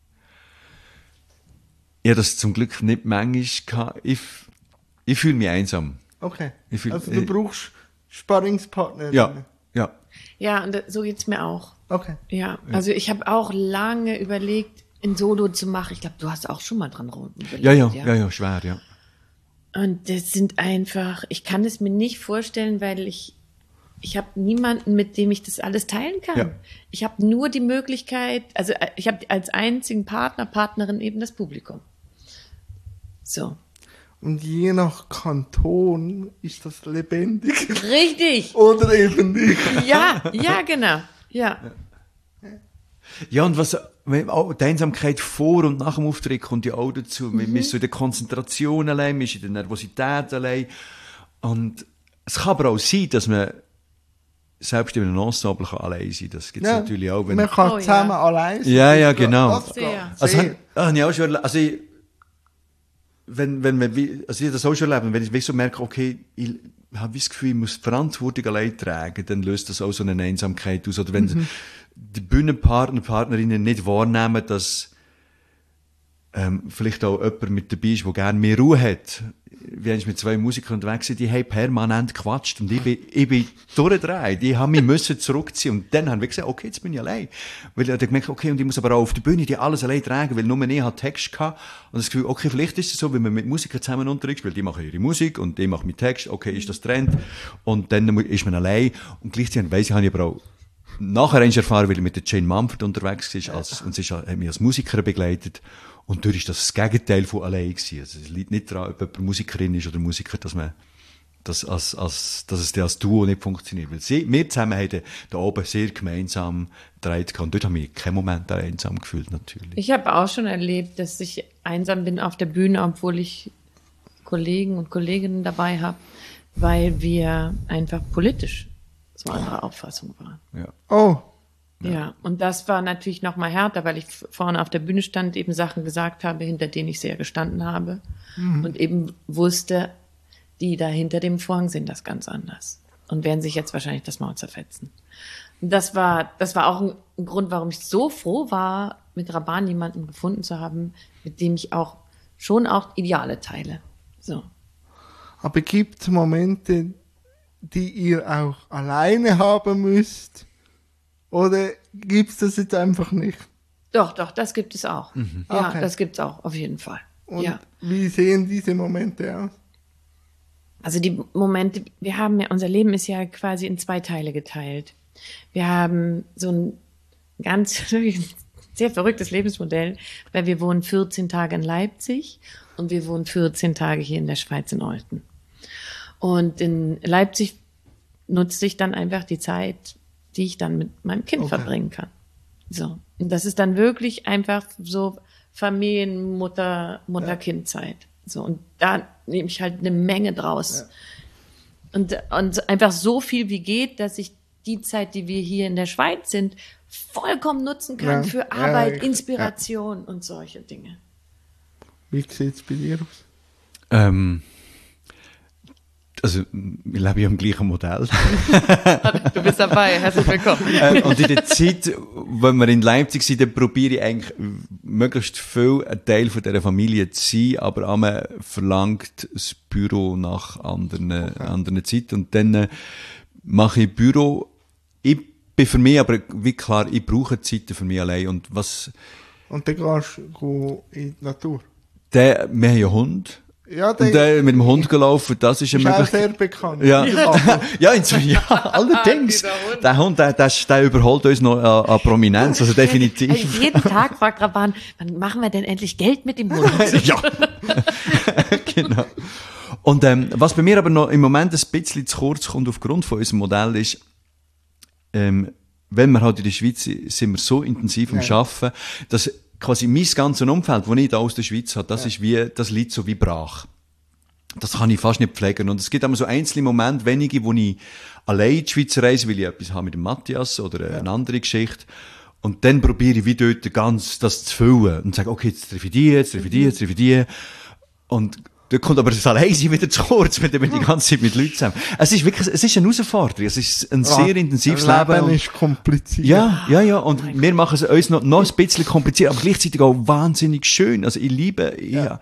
Ja, das zum Glück nicht manchmal. Ich fühle mich einsam. Okay. Also du brauchst Sparringspartner. Ja, ja. Ja, und so geht's mir auch. Okay. Ja, also ich habe auch lange überlegt, ein Solo zu machen. Ich glaube, du hast auch schon mal dran überlegt. Ja, schwer, ja. Und das sind einfach, ich kann es mir nicht vorstellen, weil ich habe niemanden, mit dem ich das alles teilen kann. Ja. Ich habe nur die Möglichkeit, also ich habe als einzigen Partnerin eben das Publikum. So. Und je nach Kanton ist das lebendig. Richtig. Oder eben nicht. Ja, genau. Ja. Ja, und auch die Einsamkeit vor und nach dem Auftritt kommt ja auch dazu. Man ist so in der Konzentration allein, man ist in der Nervosität allein. Und es kann aber auch sein, dass man selbst in einem Ensemble allein sein kann. Das gibt es natürlich auch. Man kann zusammen allein sein. Ja, genau. Das geht. Also, habe ich auch schon erlebt. Also, ich das auch schon erlebt, wenn ich so merke, okay, ich habe das Gefühl, ich muss Verantwortung allein tragen, dann löst das auch so eine Einsamkeit aus. Oder wenn die Partnerinnen nicht wahrnehmen, dass vielleicht auch jemand mit dabei ist, der gerne mehr Ruhe hat. Wie ich mit 2 Musikern unterwegs war, die haben permanent gequatscht und ich bin durchgedreht. Ich habe mich zurückziehen und dann haben wir gesagt, okay, jetzt bin ich allein. Weil ich habe gemerkt, okay, und ich muss aber auch auf der Bühne die alles allein tragen, weil nur ich hatte Text gehabt und das Gefühl, okay, vielleicht ist es so, wenn man mit Musikern zusammen Unterricht spielt, die machen ihre Musik und ich mache meinen Text, okay, ist das Trend und dann ist man allein und gleichzeitig weiss ich, habe ich aber auch nachher erfahren, weil ich mit der Jane Mumford unterwegs war und sie hat mich als Musikerin begleitet. Und dort ist das Gegenteil von allein gewesen. Also es liegt nicht daran, ob jemand Musikerin ist oder Musiker, dass es als Duo nicht funktioniert. Weil wir zusammen haben da oben sehr gemeinsam gedreht und dort habe ich keinen Moment einsam gefühlt, natürlich. Ich habe auch schon erlebt, dass ich einsam bin auf der Bühne, obwohl ich Kollegen und Kolleginnen dabei habe, weil wir einfach politisch so andere Auffassung waren. Ja. Oh. Ja, und das war natürlich noch mal härter, weil ich vorne auf der Bühne stand, eben Sachen gesagt habe, hinter denen ich sehr gestanden habe und eben wusste, die da hinter dem Vorhang sind das ganz anders und werden sich jetzt wahrscheinlich das Maul zerfetzen. Und das war auch ein Grund, warum ich so froh war, mit Raban jemanden gefunden zu haben, mit dem ich schon auch Ideale teile. So. Aber gibt es Momente, die ihr auch alleine haben müsst? Oder gibt's das jetzt einfach nicht? Doch, das gibt es auch. Ja, Okay. das gibt's auch, auf jeden Fall. Und ja. wie sehen diese Momente aus? Also die Momente, unser Leben ist ja quasi in 2 Teile geteilt. Wir haben so ein ganz sehr verrücktes Lebensmodell, weil wir wohnen 14 Tage in Leipzig und wir wohnen 14 Tage hier in der Schweiz in Olten. Und in Leipzig nutze ich dann einfach die Zeit, die ich dann mit meinem Kind verbringen kann. So. Und das ist dann wirklich einfach so Mutter-Kind-Zeit. So. Und da nehme ich halt eine Menge draus. Ja. Und einfach so viel wie geht, dass ich die Zeit, die wir hier in der Schweiz sind, vollkommen nutzen kann für Arbeit, Inspiration und solche Dinge. Wie sieht's bei dir aus? Also, wir leben ja im gleichen Modell. Du bist dabei, herzlich willkommen. Und in der Zeit, wenn wir in Leipzig sind, dann probiere ich eigentlich möglichst viel ein Teil von dieser Familie zu sein, aber einmal verlangt das Büro nach anderen Zeiten. Und dann mache ich Büro. Ich bin für mich aber, wie klar, ich brauche Zeiten für mich allein. Und dann gehst du in die Natur. Wir haben ja einen Hund. Ja, Und mit dem Hund gelaufen, das ist eine auch Möglichkeit. sehr bekannt. Ja, ja, allerdings. Der Hund, der überholt uns noch an Prominenz, also definitiv. Also jeden Tag fragt Raban, wann machen wir denn endlich Geld mit dem Hund? Ja, genau. Und was bei mir aber noch im Moment ein bisschen zu kurz kommt aufgrund von unserem Modell ist, wenn wir halt in der Schweiz sind wir so intensiv am Arbeiten, dass quasi mein ganzes Umfeld, das ich da aus der Schweiz habe, das liegt so wie brach. Das kann ich fast nicht pflegen. Und es gibt immer so einzelne Momente, wenige, wo ich allein in die Schweiz reise, weil ich etwas habe mit dem Matthias oder eine andere Geschichte. Und dann probiere ich wie dort das zu füllen. Und sage, okay, jetzt treffe ich die. Und da kommt aber das Alleinsein wieder zu kurz, wenn wir die ganze Zeit mit Leuten zusammen. Es ist wirklich, es ist eine Herausforderung. Es ist ein sehr intensives Leben. Leben ist kompliziert. Ja. Und wir machen es uns noch ein bisschen kompliziert, aber gleichzeitig auch wahnsinnig schön. Also ich liebe,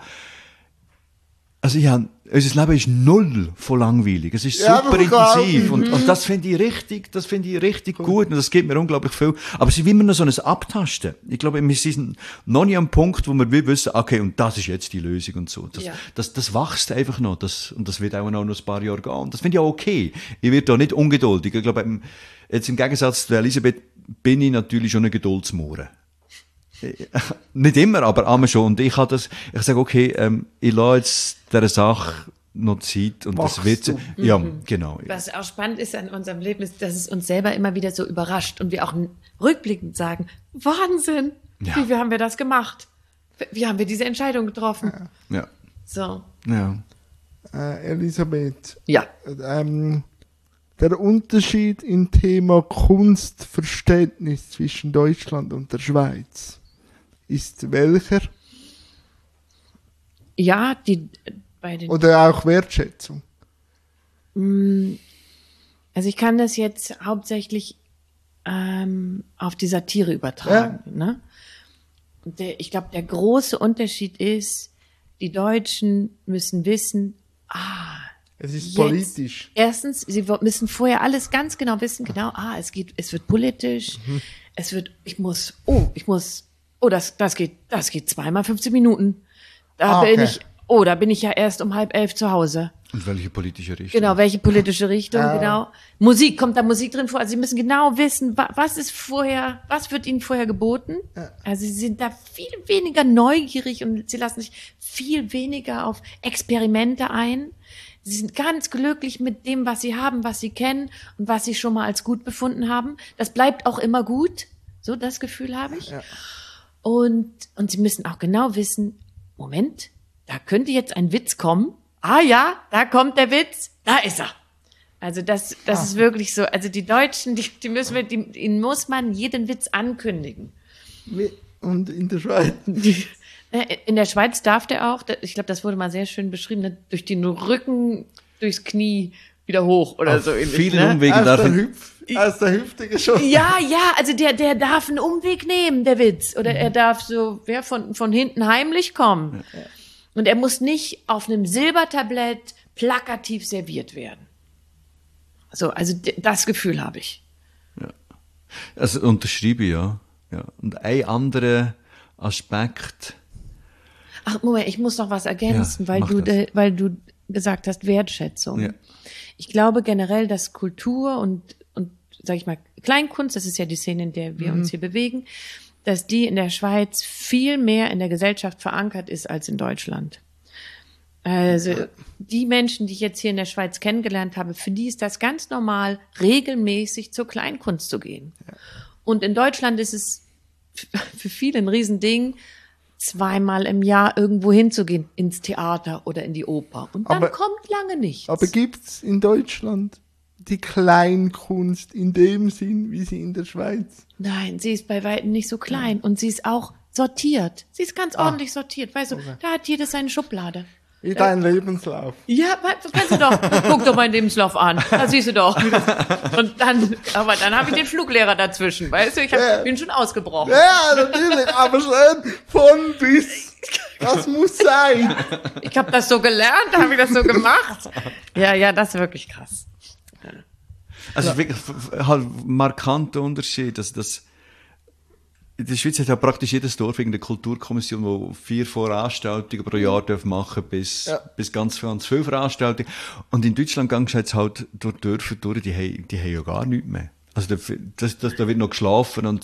unser Leben ist null von langweilig. Es ist super intensiv. Und das finde ich richtig gut. Und das gibt mir unglaublich viel. Aber es ist wie immer noch so ein Abtasten. Ich glaube, wir sind noch nicht am Punkt, wo wir wissen, okay, und das ist jetzt die Lösung und so. Das wächst einfach noch. Und das wird auch noch ein paar Jahre gehen. Und das finde ich auch okay. Ich werde da nicht ungeduldig. Ich glaube, jetzt im Gegensatz zu Elisabeth bin ich natürlich schon ein Geduldsmohren. Nicht immer, aber einmal schon. Und ich sage, okay, ich lasse jetzt dieser Sache noch Zeit und das wird, ja, genau. Was auch spannend ist an unserem Leben, ist, dass es uns selber immer wieder so überrascht und wir auch rückblickend sagen, Wahnsinn, wie haben wir das gemacht? Wie haben wir diese Entscheidung getroffen? Ja. So. Ja. Elisabeth. Ja. Der Unterschied im Thema Kunstverständnis zwischen Deutschland und der Schweiz ist welcher? Ja, bei den. Oder auch Wertschätzung? Also ich kann das jetzt hauptsächlich auf die Satire übertragen. Ja. Ne? Ich glaube, der große Unterschied ist, die Deutschen müssen wissen, es ist politisch. Erstens, sie müssen vorher alles ganz genau wissen, es wird politisch, es wird, das geht zweimal 15 Minuten. Da bin ich ja erst um 10:30 zu Hause. Und welche politische Richtung? Genau, welche politische Richtung, genau. Musik, kommt da Musik drin vor? Also sie müssen genau wissen, was wird ihnen vorher geboten? Ja. Also sie sind da viel weniger neugierig und sie lassen sich viel weniger auf Experimente ein. Sie sind ganz glücklich mit dem, was sie haben, was sie kennen und was sie schon mal als gut befunden haben. Das bleibt auch immer gut. So, das Gefühl habe ich. Ja. Und sie müssen auch genau wissen, Moment, da könnte jetzt ein Witz kommen. Ah ja, da kommt der Witz, da ist er. Also das ist wirklich so. Also die Deutschen, ihnen muss man jeden Witz ankündigen. Und in der Schweiz? In der Schweiz darf der auch, ich glaube, das wurde mal sehr schön beschrieben, durch den Rücken, durchs Knie wieder hoch oder auf so ähnlich. Vielen Umwegen aus der Hüfte geschossen. Ja, also der darf einen Umweg nehmen, der Witz. Oder er darf von hinten heimlich kommen. Ja. Und er muss nicht auf einem Silbertablett plakativ serviert werden. So, also das Gefühl habe ich. Ja. Also unterschreibe ich, ja. Und ein anderer Aspekt. Ach, Moment, ich muss noch was ergänzen, weil du gesagt hast, Wertschätzung. Ja. Ich glaube generell, dass Kultur und sag ich mal, Kleinkunst, das ist ja die Szene, in der wir uns hier bewegen, dass die in der Schweiz viel mehr in der Gesellschaft verankert ist als in Deutschland. Also die Menschen, die ich jetzt hier in der Schweiz kennengelernt habe, für die ist das ganz normal, regelmäßig zur Kleinkunst zu gehen. Ja. Und in Deutschland ist es für viele ein Riesending, 2-mal im Jahr irgendwo hinzugehen, ins Theater oder in die Oper. Und dann kommt lange nichts. Aber gibt's in Deutschland die Kleinkunst in dem Sinn, wie sie in der Schweiz? Nein, sie ist bei weitem nicht so klein und sie ist auch sortiert. Sie ist ganz ordentlich sortiert. Weißt du, da hat jedes seine Schublade. In deinem Lebenslauf. Ja, das kannst du doch. Guck doch meinen Lebenslauf an. Da siehst du doch. Und dann habe ich den Fluglehrer dazwischen, weißt du? Bin schon ausgebrochen. Ja, natürlich, aber schön von bis. Das muss sein. Ich habe das so gelernt, da habe ich das so gemacht. Ja, das ist wirklich krass. Also wirklich halt markanter Unterschied, dass das in der Schweiz hat ja praktisch jedes Dorf eine Kulturkommission, die 4 Veranstaltungen pro Jahr machen bis ganz viele Veranstaltungen. Und in Deutschland gehst du jetzt halt durch Dörfer durch, die haben ja gar nichts mehr. Also da wird noch geschlafen und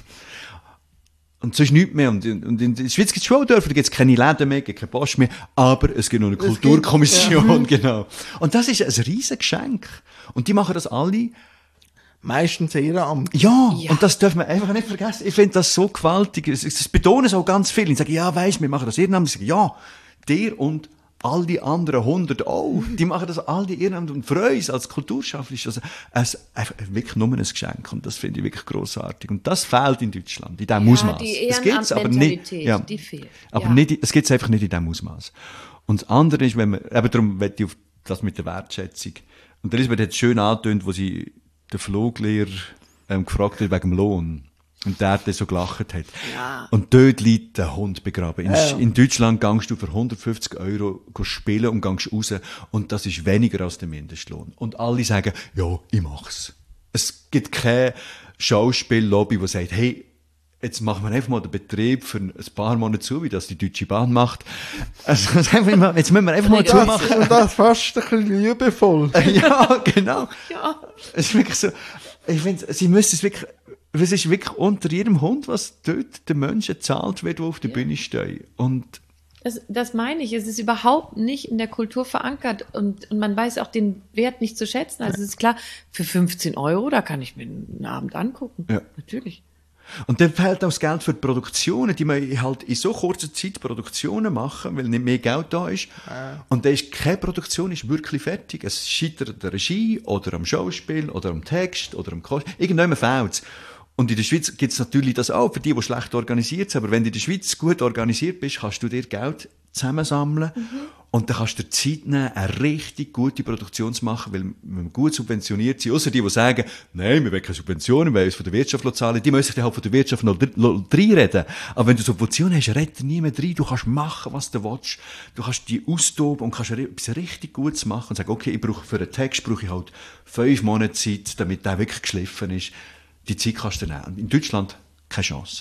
sonst nichts mehr. Und in der Schweiz gibt es schon Dörfer, da gibt es keine Läden mehr, keine Post mehr, aber es gibt noch eine Kulturkommission, genau. Und das ist ein riesen Geschenk. Und die machen das alle. Meistens Ehrenamt. Ja, und das darf man einfach nicht vergessen. Ich finde das so gewaltig. Das betonen auch ganz viele. Ich sage, ja, weisst, wir machen das Ehrenamt. Ich sage, ja, der und all die anderen 100 auch. Die machen das all die Ehrenamt. Und für uns als Kulturschaffende ist das einfach wirklich nur ein Geschenk. Und das finde ich wirklich grossartig. Und das fehlt in Deutschland, in diesem Ausmaß. Die Es gibt's, aber nicht, die fehlt. Aber nicht, es gibt es einfach nicht in diesem Ausmaß. Und das andere ist, wenn man, eben darum möchte ich auf das mit der Wertschätzung. Und Elisabeth hat es schön angetönt, wo sie der Fluglehrer gefragt hat wegen dem Lohn. Und der so gelacht hat. Ja. Und dort liegt der Hund begraben. In Deutschland gehst du für 150 € spielen und gehst raus. Und das ist weniger als der Mindestlohn. Und alle sagen, ja, ich mach's. Es gibt keine Schauspiellobby, die sagt, hey, jetzt machen wir einfach mal den Betrieb für ein paar Monate zu, wie das die Deutsche Bahn macht. Also, jetzt müssen wir einfach mal zumachen. Und das fast ein bisschen liebevoll. Ja, genau. Ja. Es ist wirklich so, ich finde, sie müssen es wirklich, es ist wirklich unter jedem Hund, was dort den Menschen zahlt wird, die auf der Bühne stehen. Und Das meine ich. Es ist überhaupt nicht in der Kultur verankert und man weiß auch den Wert nicht zu schätzen. Also es ist klar, für 15 €, da kann ich mir einen Abend angucken. Ja. Natürlich. Und dann fehlt auch das Geld für die Produktionen, die man halt in so kurzer Zeit Produktionen machen, weil nicht mehr Geld da ist. Und dann ist keine Produktion ist wirklich fertig. Es scheitert an der Regie oder am Schauspiel oder am Text oder am Kost. Irgendjemand fehlt's. Und in der Schweiz gibt es natürlich das auch für die schlecht organisiert sind. Aber wenn du in der Schweiz gut organisiert bist, kannst du dir Geld zusammensammeln. Und dann kannst du dir Zeit nehmen, eine richtig gute Produktion zu machen, weil wir gut subventioniert sind. Ausser die sagen, nein, wir wollen keine Subventionen, wir wollen es von der Wirtschaft zahlen. Die müssen sich halt von der Wirtschaft noch reinreden. Aber wenn du Subventionen hast, redet niemand rein. Du kannst machen, was du willst. Du kannst die austoben und kannst etwas richtig Gutes machen und sagen, okay, ich brauche für einen Text brauche ich halt 5 Monate Zeit, damit der wirklich geschliffen ist. Die Zeit kannst du nehmen. In Deutschland keine Chance.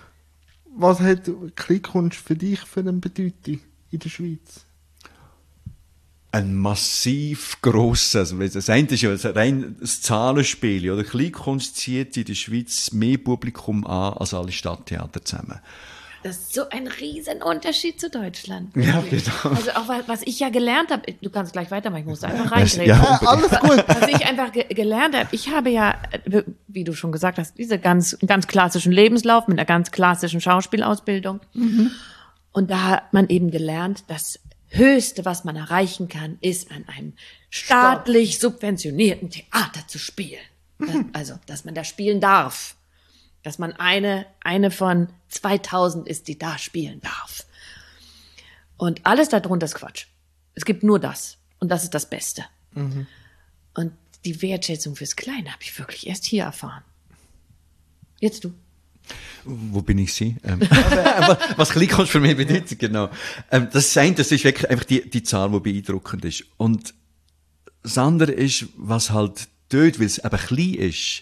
Was hat Kleinkunst für dich für eine Bedeutung in der Schweiz? Ein massiv grosses, also das eine ist ja rein das Zahlenspiel, oder? Kleinkunst zieht in der Schweiz mehr Publikum an als alle Stadttheater zusammen. Das ist so ein riesen Unterschied zu Deutschland. Ja, genau. Also auch was ich ja gelernt habe, du kannst gleich weitermachen, ich muss da einfach reinreden. Ja, Alles gut. Was ich einfach gelernt habe, ich habe ja, wie du schon gesagt hast, diese ganz klassischen Lebenslauf mit einer ganz klassischen Schauspielausbildung. Und da hat man eben gelernt, das Höchste, was man erreichen kann, ist an einem staatlich subventionierten Theater zu spielen. Also, dass man da spielen darf. Dass man eine von 2000 ist, die da spielen darf. Und alles darunter ist Quatsch. Es gibt nur das. Und das ist das Beste. Und die Wertschätzung fürs Kleine habe ich wirklich erst hier erfahren. Jetzt du. Wo bin ich sie? Was Kleinkunst für mich bedeutet, genau. Das ist wirklich einfach die Zahl, die beeindruckend ist. Und das andere ist, was halt dort, weil es eben klein ist,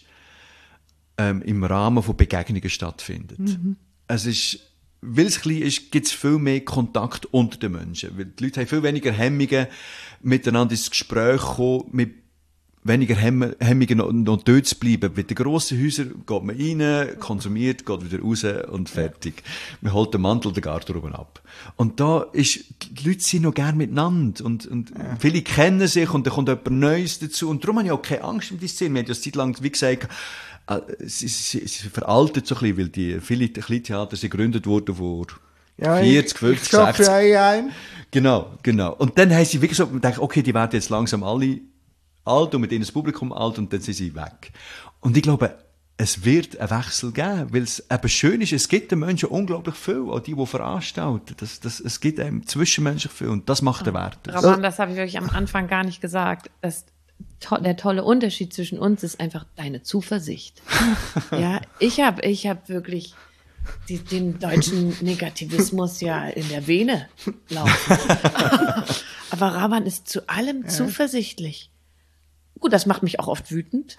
im Rahmen von Begegnungen stattfindet. Es ist, weil es klein ist, gibt es viel mehr Kontakt unter den Menschen. Weil die Leute haben viel weniger Hemmungen, miteinander ins Gespräch kommen, mit weniger Hemmungen noch dort zu bleiben. Bei den grossen Häusern geht man rein, konsumiert, geht wieder raus und fertig. Man holt den Mantel der Garderobe ab. Und da ist, die Leute sind noch gern miteinander und viele kennen sich und dann kommt jemand Neues dazu. Und darum habe ich auch keine Angst um die Szene. Wir haben ja eine Zeit lang, wie gesagt, sie veraltet so ein bisschen, weil viele Kleintheater sind gegründet worden vor 40, 50, 60. Genau. Und dann haben sie wirklich so gedacht, okay, die werden jetzt langsam alle alt und mit ihnen das Publikum alt und dann sind sie weg. Und ich glaube, es wird einen Wechsel geben, weil es eben schön ist, es gibt den Menschen unglaublich viel, auch die veranstalten. Es gibt einem zwischenmenschlich viel und das macht den Wert. Roman, das habe ich wirklich am Anfang gar nicht gesagt. Der tolle Unterschied zwischen uns ist einfach deine Zuversicht. Ja, ich hab wirklich den deutschen Negativismus ja in der Vene laufen. Aber Raman ist zu allem zuversichtlich. Gut, das macht mich auch oft wütend.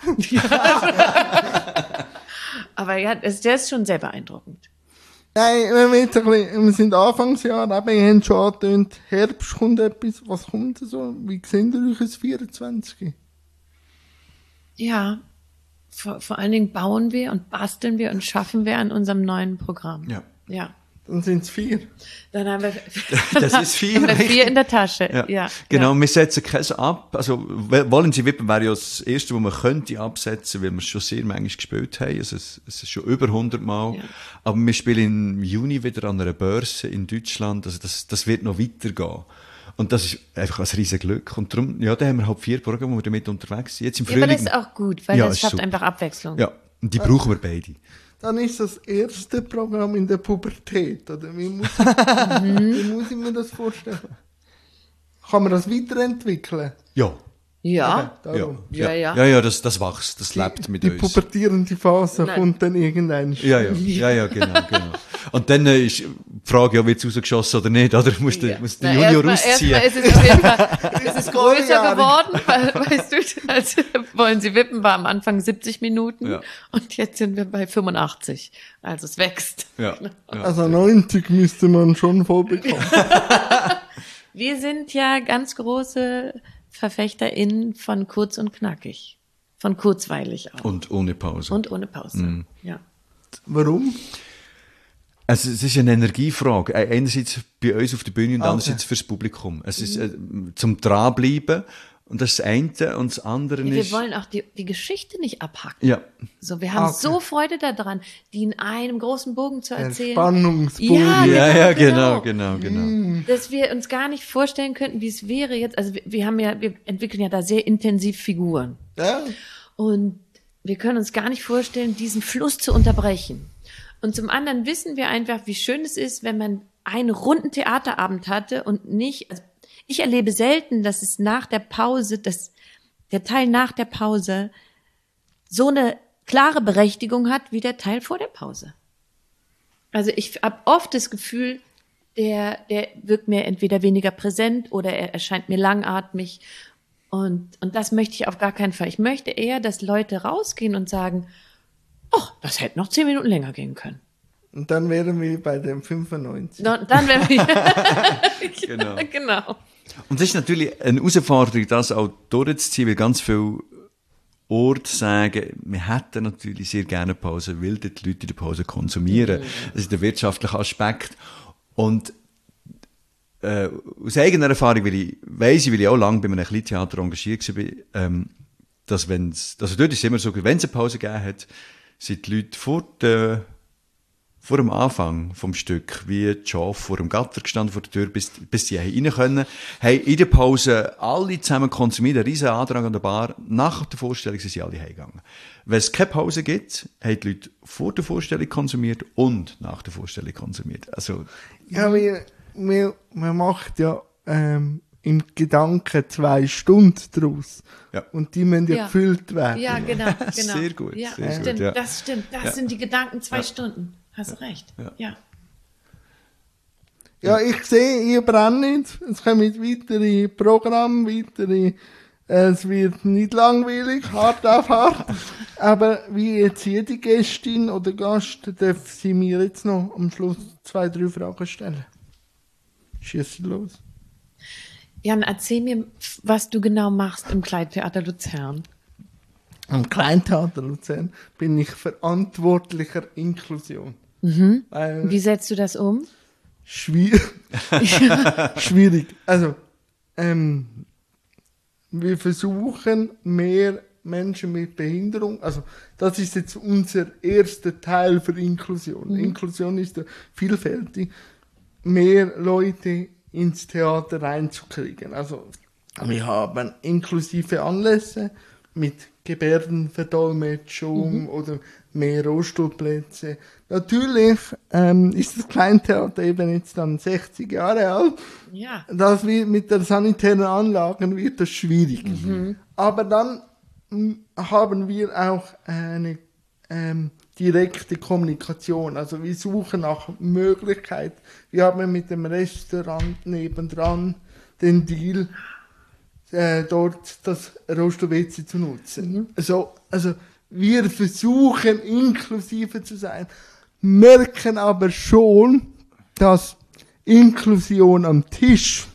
Aber ja, der ist schon sehr beeindruckend. Nein, wenn wir jetzt wir sind Anfangsjahr, eben, ihr habt schon angetönt, Herbst kommt etwas, was kommt da so? Wie seht ihr euch als 24? Ja, vor allen Dingen bauen wir und basteln wir und schaffen wir an unserem neuen Programm. Ja. Dann sind es 4. Dann haben wir, Das ist 4. haben wir 4 in der Tasche. Ja. Genau, wir setzen keins ab. Also, wollen Sie wippen, wäre ja das Erste, was man könnte absetzen, weil wir es schon sehr manchmal gespielt haben. Also, es ist schon über 100 Mal. Ja. Aber wir spielen im Juni wieder an einer Börse in Deutschland. Also, das wird noch weitergehen. Und das ist einfach ein riesen Glück. Und darum, ja, da haben wir halt 4 Programme, wo wir damit unterwegs sind. Jetzt im Frühling. Aber das ist auch gut, weil das schafft super. Einfach Abwechslung. Ja, und die brauchen wir beide. Dann ist das erste Programm in der Pubertät, oder? Wie muss ich mir das vorstellen? Kann man das weiterentwickeln? Ja. Ja. Ja, das wächst, das lebt mit die uns. Die pubertierende Phase kommt dann irgendwann. Ja, genau. Und dann ist die Frage, ja, wird es rausgeschossen oder nicht, oder? Muss der Junior ausziehen? Erstmal ist es auf jeden Fall, es ist größer geworden, weißt du, als wollen Sie wippen, war am Anfang 70 Minuten und jetzt sind wir bei 85. Also es wächst. Ja. Also 90 müsste man schon voll bekommen. Wir sind ja ganz große VerfechterInnen von kurz und knackig. Von kurzweilig auch. Und ohne Pause. Ja. Warum? Also, es ist eine Energiefrage. Einerseits bei uns auf der Bühne und andererseits fürs Publikum. Es ist zum Dranbleiben. Und das ist das eine. Und das andere ist... Wir wollen auch die Geschichte nicht abhacken. Ja. So, wir haben so Freude daran, die in einem großen Bogen zu erzählen. Spannungsbogen. Ja, genau. Dass wir uns gar nicht vorstellen könnten, wie es wäre jetzt. Also wir entwickeln ja da sehr intensiv Figuren. Ja. Und wir können uns gar nicht vorstellen, diesen Fluss zu unterbrechen. Und zum anderen wissen wir einfach, wie schön es ist, wenn man einen runden Theaterabend hatte und nicht... Also ich erlebe selten, dass es nach der Pause, der Teil nach der Pause so eine klare Berechtigung hat, wie der Teil vor der Pause. Also ich habe oft das Gefühl, der wirkt mir entweder weniger präsent oder er erscheint mir langatmig. Und das möchte ich auf gar keinen Fall. Ich möchte eher, dass Leute rausgehen und sagen, ach, das hätte noch 10 Minuten länger gehen können. Und dann wären wir bei dem 95. Dann wären wir... Genau. Und es ist natürlich eine Herausforderung, das auch durchzuziehen, weil ganz viele Orte sagen, wir hätten natürlich sehr gerne Pause, weil die Leute in der Pause konsumieren. Das ist der wirtschaftliche Aspekt. Und aus eigener Erfahrung, weil ich auch lange bei einem Kleintheater engagiert war, dass dort ist es immer so, wenn es eine Pause gegeben hat, sind die Leute vor dem Anfang vom Stück, wie die Schafe vor dem Gatter gestanden, vor der Tür, bis sie rein können, haben in der Pause alle zusammen konsumiert, einen riesen Andrang an der Bar. Nach der Vorstellung sind sie alle heimgegangen. Wenn es keine Pause gibt, haben die Leute vor der Vorstellung konsumiert und nach der Vorstellung konsumiert. Also, ja, man macht ja im Gedanken 2 Stunden draus. Ja. Und die müssen ja gefüllt werden. Ja, genau. Sehr gut. Ja, sehr stimmt, gut, ja. das stimmt. Das sind die Gedanken 2 Stunden. Hast recht. Ja, ich sehe, ihr brennt. Es kommen weitere Programme, es wird nicht langweilig, hart auf hart. Aber wie jetzt jede Gästin oder Gast, darf sie mir jetzt noch am Schluss 2, 3 Fragen stellen. Schieß los. Jan, erzähl mir, was du genau machst im Kleintheater Luzern. Am Kleintheater Luzern bin ich verantwortlicher Inklusion. Wie setzt du das um? Schwierig. Also, wir versuchen, mehr Menschen mit Behinderung, also das ist jetzt unser erster Teil für Inklusion. Inklusion ist ja vielfältig, mehr Leute ins Theater reinzukriegen. Also wir haben inklusive Anlässe, mit Gebärdenverdolmetschung oder mehr Rollstuhlplätze. Natürlich ist das Kleintheater eben jetzt dann 60 Jahre alt. Ja. Das wird mit der sanitären Anlagen wird das schwierig. Aber dann haben wir auch eine direkte Kommunikation. Also wir suchen nach Möglichkeiten. Wir haben mit dem Restaurant nebendran den Deal, dort das Rollstuhl-WC zu nutzen. Also wir versuchen inklusiver zu sein, merken aber schon, dass Inklusion am Tisch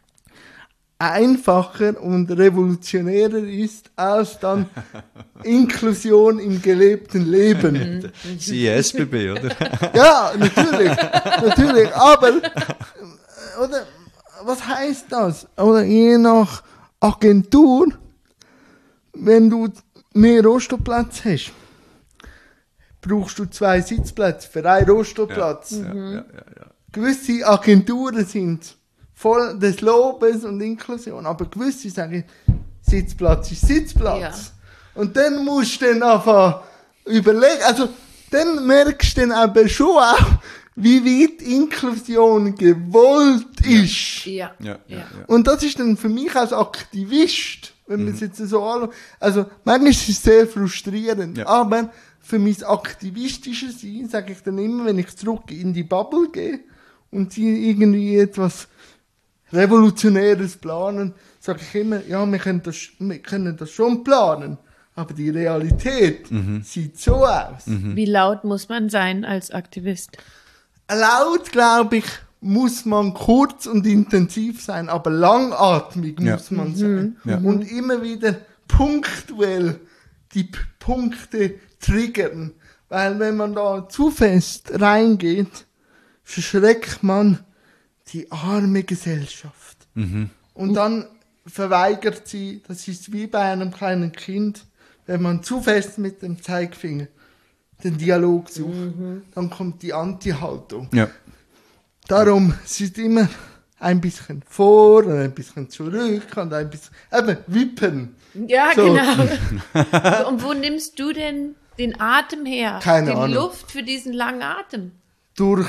einfacher und revolutionärer ist als dann Inklusion im gelebten Leben. Sie SBB, oder? Ja, natürlich, aber oder was heißt das? Oder je nach Agentur, wenn du mehr Rollstuhlplatz hast, brauchst du 2 Sitzplätze für einen Rollstuhlplatz. Ja. Gewisse Agenturen sind voll des Lobes und Inklusion, aber gewisse sagen, Sitzplatz ist Sitzplatz. Ja. Und dann musst du dann einfach überlegen, also dann merkst du dann aber schon auch, wie weit Inklusion gewollt ist. Ja. Ja. Und das ist dann für mich als Aktivist, wenn man es jetzt so anschaut, also manchmal ist es sehr frustrierend, Ja. aber für mein aktivistisches Sein sage ich dann immer, wenn ich zurück in die Bubble gehe und sie irgendwie etwas Revolutionäres planen, sage ich immer, ja, wir können das schon planen, aber die Realität sieht so aus. Wie laut muss man sein als Aktivist? Laut, glaube ich, muss man kurz und intensiv sein, aber langatmig muss man sein. Ja. Und immer wieder punktuell die Punkte triggern. Weil wenn man da zu fest reingeht, verschreckt man die arme Gesellschaft. Und dann verweigert sie, das ist wie bei einem kleinen Kind, wenn man zu fest mit dem Zeigefinger den Dialog sucht, dann kommt die Anti-Haltung. Ja. Darum es ist immer ein bisschen vor und ein bisschen zurück und ein bisschen, eben, wippen. Ja, So. genau. Und wo nimmst du denn den Atem her? Keine die Ahnung. Luft für diesen langen Atem? Durch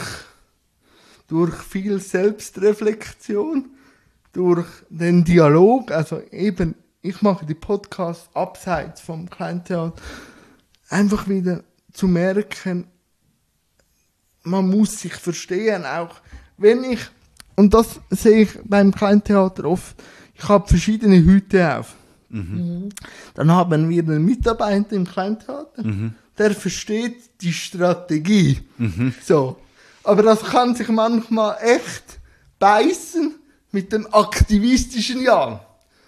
viel Selbstreflexion, durch den Dialog, also eben, ich mache die Podcasts abseits vom Kleintheater, einfach wieder zu merken, man muss sich verstehen, auch wenn ich, und das sehe ich beim Kleintheater oft, ich habe verschiedene Hüte auf. Dann haben wir einen Mitarbeiter im Kleintheater, der versteht die Strategie. So. Aber das kann sich manchmal echt beißen mit dem aktivistischen Ja.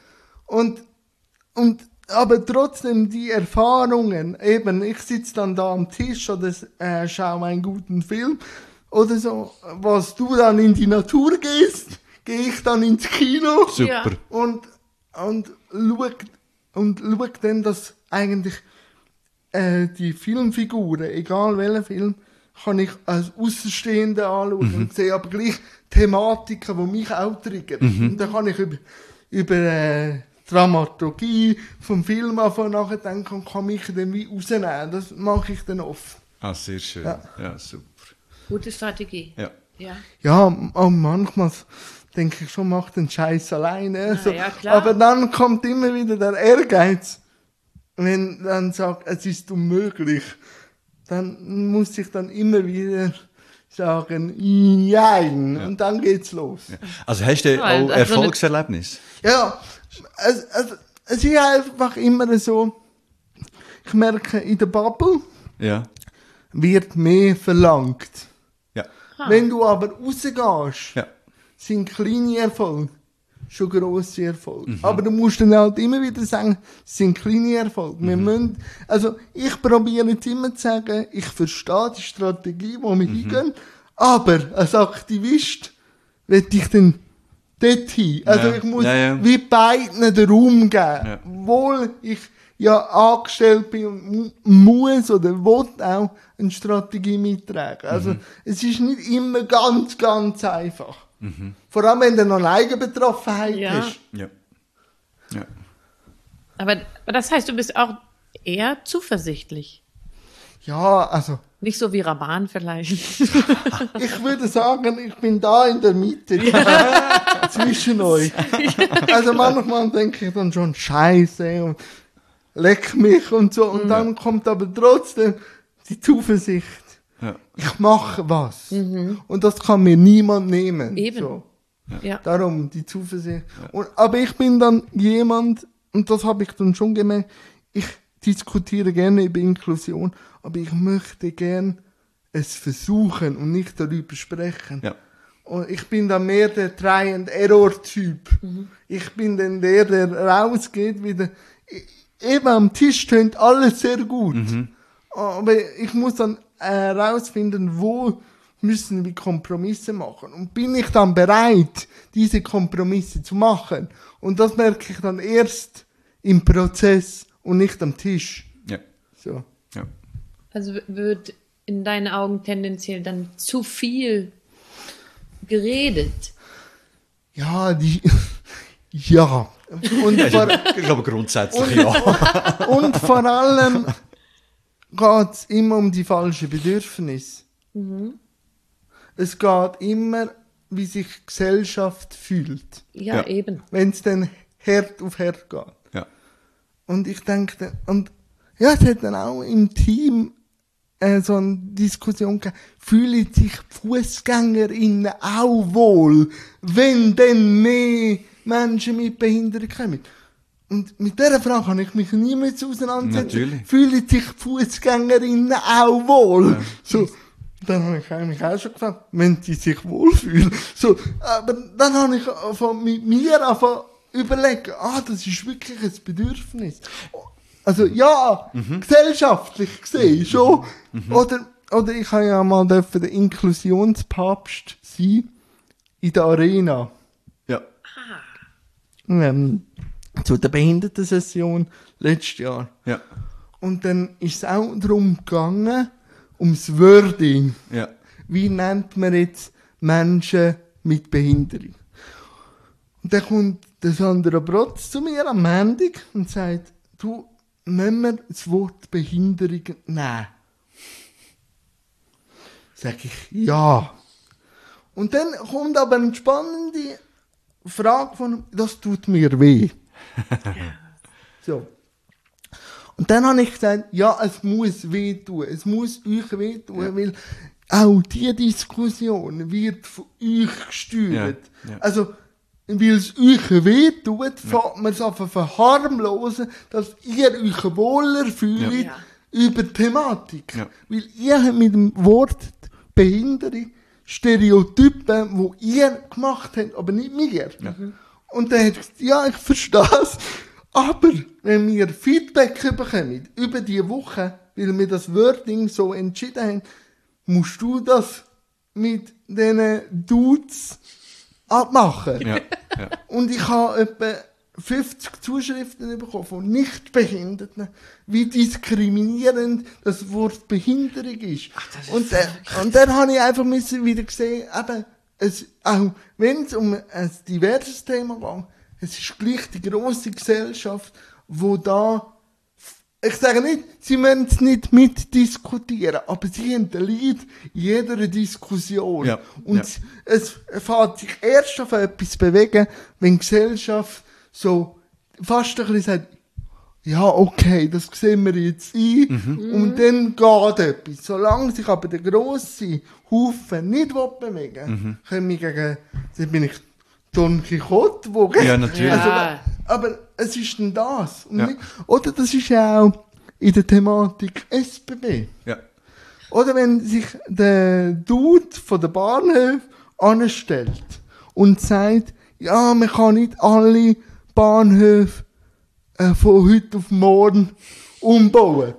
Aber trotzdem die Erfahrungen, eben, ich sitze dann da am Tisch oder schaue einen guten Film oder so, was du dann in die Natur gehst, gehe ich dann ins Kino. Super. Ja. Und schau dann, dass eigentlich die Filmfiguren, egal welcher Film, kann ich als Außenstehender anschauen und sehe aber gleich Thematiken, die mich auch triggern. Und dann kann ich über Dramaturgie vom Film anfangen nachdenken und kann mich dann wie rausnehmen. Das mache ich dann oft. Ah, sehr schön. Ja. Ja, super. Gute Strategie. Ja. Ja. Ja, manchmal denke ich schon, mach den Scheiß alleine. Na ja, klar. Aber dann kommt immer wieder der Ehrgeiz, wenn dann sagt, es ist unmöglich. Dann muss ich dann immer wieder sagen, nein, und dann geht's los. Also hast du Ja, auch also Erfolgserlebnis? Ja, es ist einfach immer so, ich merke, in der Bubble Ja. wird mehr verlangt. Ja. Wenn du aber rausgehst, Ja. sind kleine Erfolge schon grosse Erfolge. Aber du musst dann halt immer wieder sagen, es sind kleine Erfolge. Wir müssen, also ich probiere jetzt immer zu sagen, ich verstehe die Strategie, wo wir hingehen, aber als Aktivist will ich dann dorthin. Also Ja. ich muss Ja. wie beiden den Raum geben. Ja. Obwohl ich ja angestellt bin und muss oder will auch eine Strategie mittragen. Also es ist nicht immer ganz, ganz einfach. Vor allem, wenn du noch eine Eigenbetroffenheit Ja. hast. Ja. Ja. Aber das heißt, du bist auch eher zuversichtlich. Ja, also, Nicht so wie Raban vielleicht. ich würde sagen, ich bin da in der Mitte. Zwischen euch. Also manchmal denke ich dann schon, Scheiße und leck mich und so. Und dann kommt aber trotzdem die Zuversicht. Ja. Ich mache was. Und das kann mir niemand nehmen. Eben. So. Ja. Darum die Zuversicht. Aber ich bin dann jemand, und das habe ich dann schon gemerkt, ich diskutiere gerne über Inklusion, aber ich möchte gern es versuchen und nicht darüber sprechen. Ja. Und ich bin dann mehr der Try-and-Error-Typ. Ich bin dann der rausgeht wieder. Eben am Tisch tönt alles sehr gut. Aber ich muss dann herausfinden, wo müssen wir Kompromisse machen. Und bin ich dann bereit, diese Kompromisse zu machen? Und das merke ich dann erst im Prozess und nicht am Tisch. Ja. So. Ja. Also wird in deinen Augen tendenziell dann zu viel geredet. Ja, ja. Und vor, Ich glaube grundsätzlich ja. und vor allem geht's immer um die falschen Bedürfnisse. Es geht immer, wie sich Gesellschaft fühlt. Ja, Ja. eben. Wenn es dann Herd auf Herd geht. Ja. Und ich denke, und ja, es hat dann auch im Team so eine Diskussion gegeben, fühlen sich die FußgängerInnen auch wohl, wenn dann mehr Menschen mit Behinderung kommen? Und mit dieser Frage habe ich mich nie mehr auseinandersetzen. Natürlich. Fühlen sich die FußgängerInnen auch wohl? Ja. So, dann habe ich mich auch schon gefragt, wenn die sich wohlfühlen. So, aber dann habe ich mit mir angefangen überlegen, das ist wirklich ein Bedürfnis. Also ja, gesellschaftlich gesehen schon. Oder ich habe ja mal der Inklusionspapst sein in der Arena. Ja. Zu der Behindertensession letztes Jahr. Ja. Und dann ist es auch darum gegangen, ums Wording. Ja. Wie nennt man jetzt Menschen mit Behinderung? Und dann kommt der Sandra Brotz zu mir am Montag und sagt, du, müssen wir das Wort Behinderung nehmen? Sag ich, ja. Und dann kommt aber eine spannende Frage von, das tut mir weh. So. Und dann habe ich gesagt, ja, es muss wehtun. Es muss euch wehtun, weil auch diese Diskussion wird von euch gesteuert. Ja. Ja. Also, weil es euch wehtut, fängt man es an zu verharmlosen, dass ihr euch wohler fühlt über die Thematik. Ja. Weil ihr habt mit dem Wort Behinderung Stereotypen, die ihr gemacht habt, aber nicht mir. Ja. Und dann hat gesagt, ja, ich verstehe es. Aber wenn wir Feedback bekommen über die Woche, weil wir das Wording so entschieden haben, musst du das mit diesen Dudes abmachen. Ja, ja. Und ich habe etwa 50 Zuschriften bekommen von Nichtbehinderten, wie diskriminierend das Wort Behinderung ist. Ach, und dann habe ich einfach wieder gesehen, eben, auch wenn es um ein diverses Thema geht, es ist gleich die grosse Gesellschaft, wo da, ich sage nicht, sie müssen es nicht mitdiskutieren, aber sie haben den Lead in jeder Diskussion. Ja, und es fängt sich erst auf etwas bewegen, wenn die Gesellschaft so fast ein bisschen sagt, ja, okay, das sehen wir jetzt ein, und dann geht etwas. Solange sich aber der grosse Haufen nicht bewegen will, können wir gegen, dann bin ich Don Quixote, wo... Ja, natürlich. Also, aber es ist denn das. Und nicht, oder das ist ja auch in der Thematik SBB. Ja. Oder wenn sich der Dude von der Bahnhof anstellt und sagt, ja, man kann nicht alle Bahnhöfe von heute auf morgen umbauen.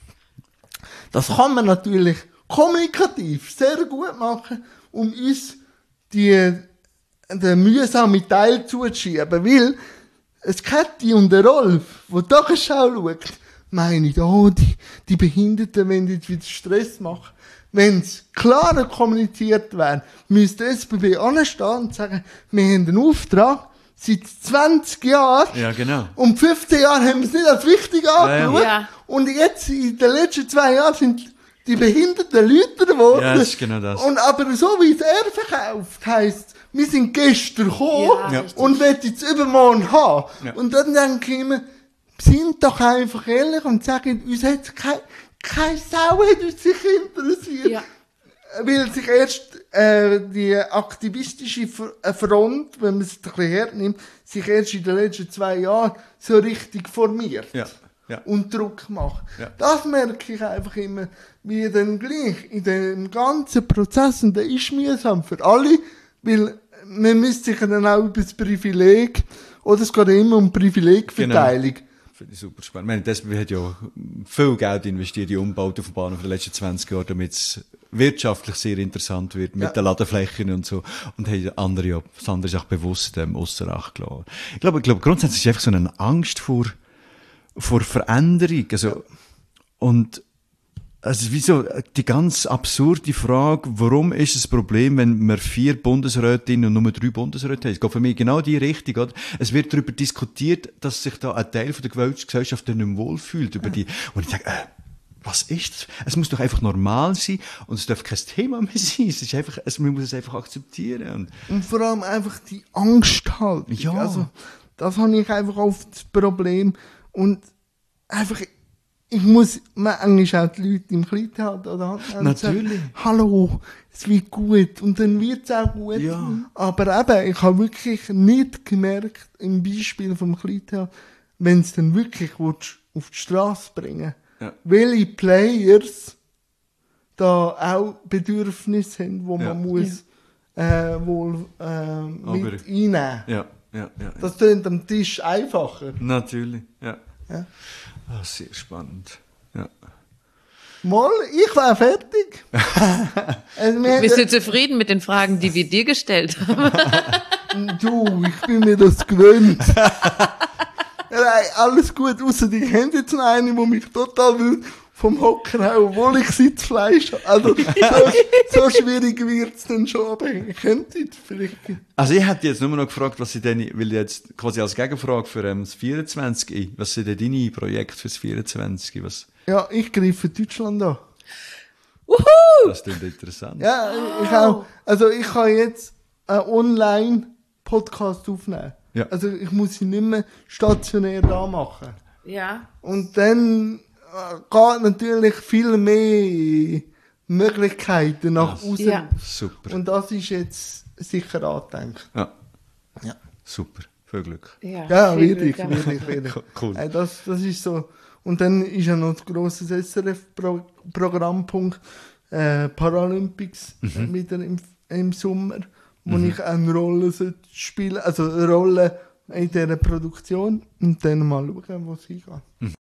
Das kann man natürlich kommunikativ sehr gut machen, um uns den mühsamen Teil zuzuschieben, weil es Käthi und der Rolf, die die Tagesschau schaut, meinen, die Behinderten wollen jetzt wieder Stress machen. Wenn es klarer kommuniziert wäre, müsste die SBB anstehen und sagen, wir haben einen Auftrag, seit 20 Jahren. Ja, genau. Und 15 Jahre haben wir es nicht als wichtig angeschaut. Ja. Und jetzt, in den letzten 2 Jahren, sind die behinderten Leute geworden. Ja, das ist genau das. Und aber so wie es er verkauft, heisst, wir sind gestern gekommen Ja, richtig. und wollen jetzt übermorgen haben. Ja. Und dann denke ich immer, sind doch einfach ehrlich und sagen, uns hat keine Sau hat uns sich interessiert. Ja. Weil sich erst die aktivistische Front, wenn man es ein bisschen hernimmt, sich erst in den letzten 2 Jahren so richtig formiert. Ja, ja. Und Druck macht. Ja. Das merke ich einfach immer, wie dann gleich in dem ganzen Prozess, und der ist mühsam für alle, weil man müsste sich dann auch über das Privileg, oder es geht immer um Privilegverteilung. Finde ich super spannend. Ich meine, das hat ja viel Geld investiert in Umbauten von Bahnen für die letzten 20 Jahre, damit es wirtschaftlich sehr interessant wird, mit den Ladeflächen und so. Und haben andere ja, das andere ist auch bewusst, ausser Acht gelassen. Ich glaube, grundsätzlich ist einfach so eine Angst vor Veränderung. Also, und, also, wieso, die ganz absurde Frage, warum ist es ein Problem, wenn wir 4 Bundesrätinnen und nur 3 Bundesräte haben? Es geht für mich genau die Richtung, oder? Es wird darüber diskutiert, dass sich da ein Teil von der Gesellschaft nicht mehr wohlfühlt, über die, und ich denke, was ist das? Es muss doch einfach normal sein, und es darf kein Thema mehr sein. Es ist einfach, man muss es einfach akzeptieren. Und vor allem einfach die Angsthaltung. Ja. Also, das habe ich einfach oft das Problem. Und einfach, ich muss manchmal auch die Leute im Kleintheater oder Natürlich. sagen, hallo, es wird gut. Und dann wird es auch gut. Ja. Aber eben, ich habe wirklich nicht gemerkt, im Beispiel vom Kleintheater, wenn es dann wirklich willst, auf die Straße bringen, Ja. welche Players da auch Bedürfnisse haben, wo Ja. man muss wohl mit einnehmen. Ja. Das tönt am Tisch einfacher. Natürlich, ja. Ja. Ah, sehr spannend. Ja. Mal, ich war fertig. Also, wir Bist du hätten- zufrieden mit den Fragen, die wir dir gestellt haben? Du, ich bin mir das gewöhnt. Nein, alles gut, außer die haben jetzt noch eine, die mich total will vom Hocken hauen, obwohl ich Sitzfleisch habe. Also, so schwierig wird's dann schon, aber ich könnte vielleicht. Also ich hätte jetzt nur noch gefragt, was sie denn, weil jetzt quasi als Gegenfrage für das 24, was sind denn deine Projekte fürs 24? Was, Ja, ich greife Deutschland an. das klingt interessant. Ja, ich auch. Also, ich kann jetzt einen Online-Podcast aufnehmen. Ja. Also, ich muss ihn nicht mehr stationär da machen. Ja. Und dann geht natürlich viel mehr Möglichkeiten nach außen. Ja. Super. Und das ist jetzt sicher angedenkt. Ja. Ja. Super. Viel Glück. Ja, viel wirklich, Glück, wirklich. Cool. Das ist so. Und dann ist ja noch ein grosses SRF-Programmpunkt Paralympics wieder im Sommer, wo ich eine Rolle spielen, also eine Rolle in dieser Produktion und dann mal schauen, wo es hingeht.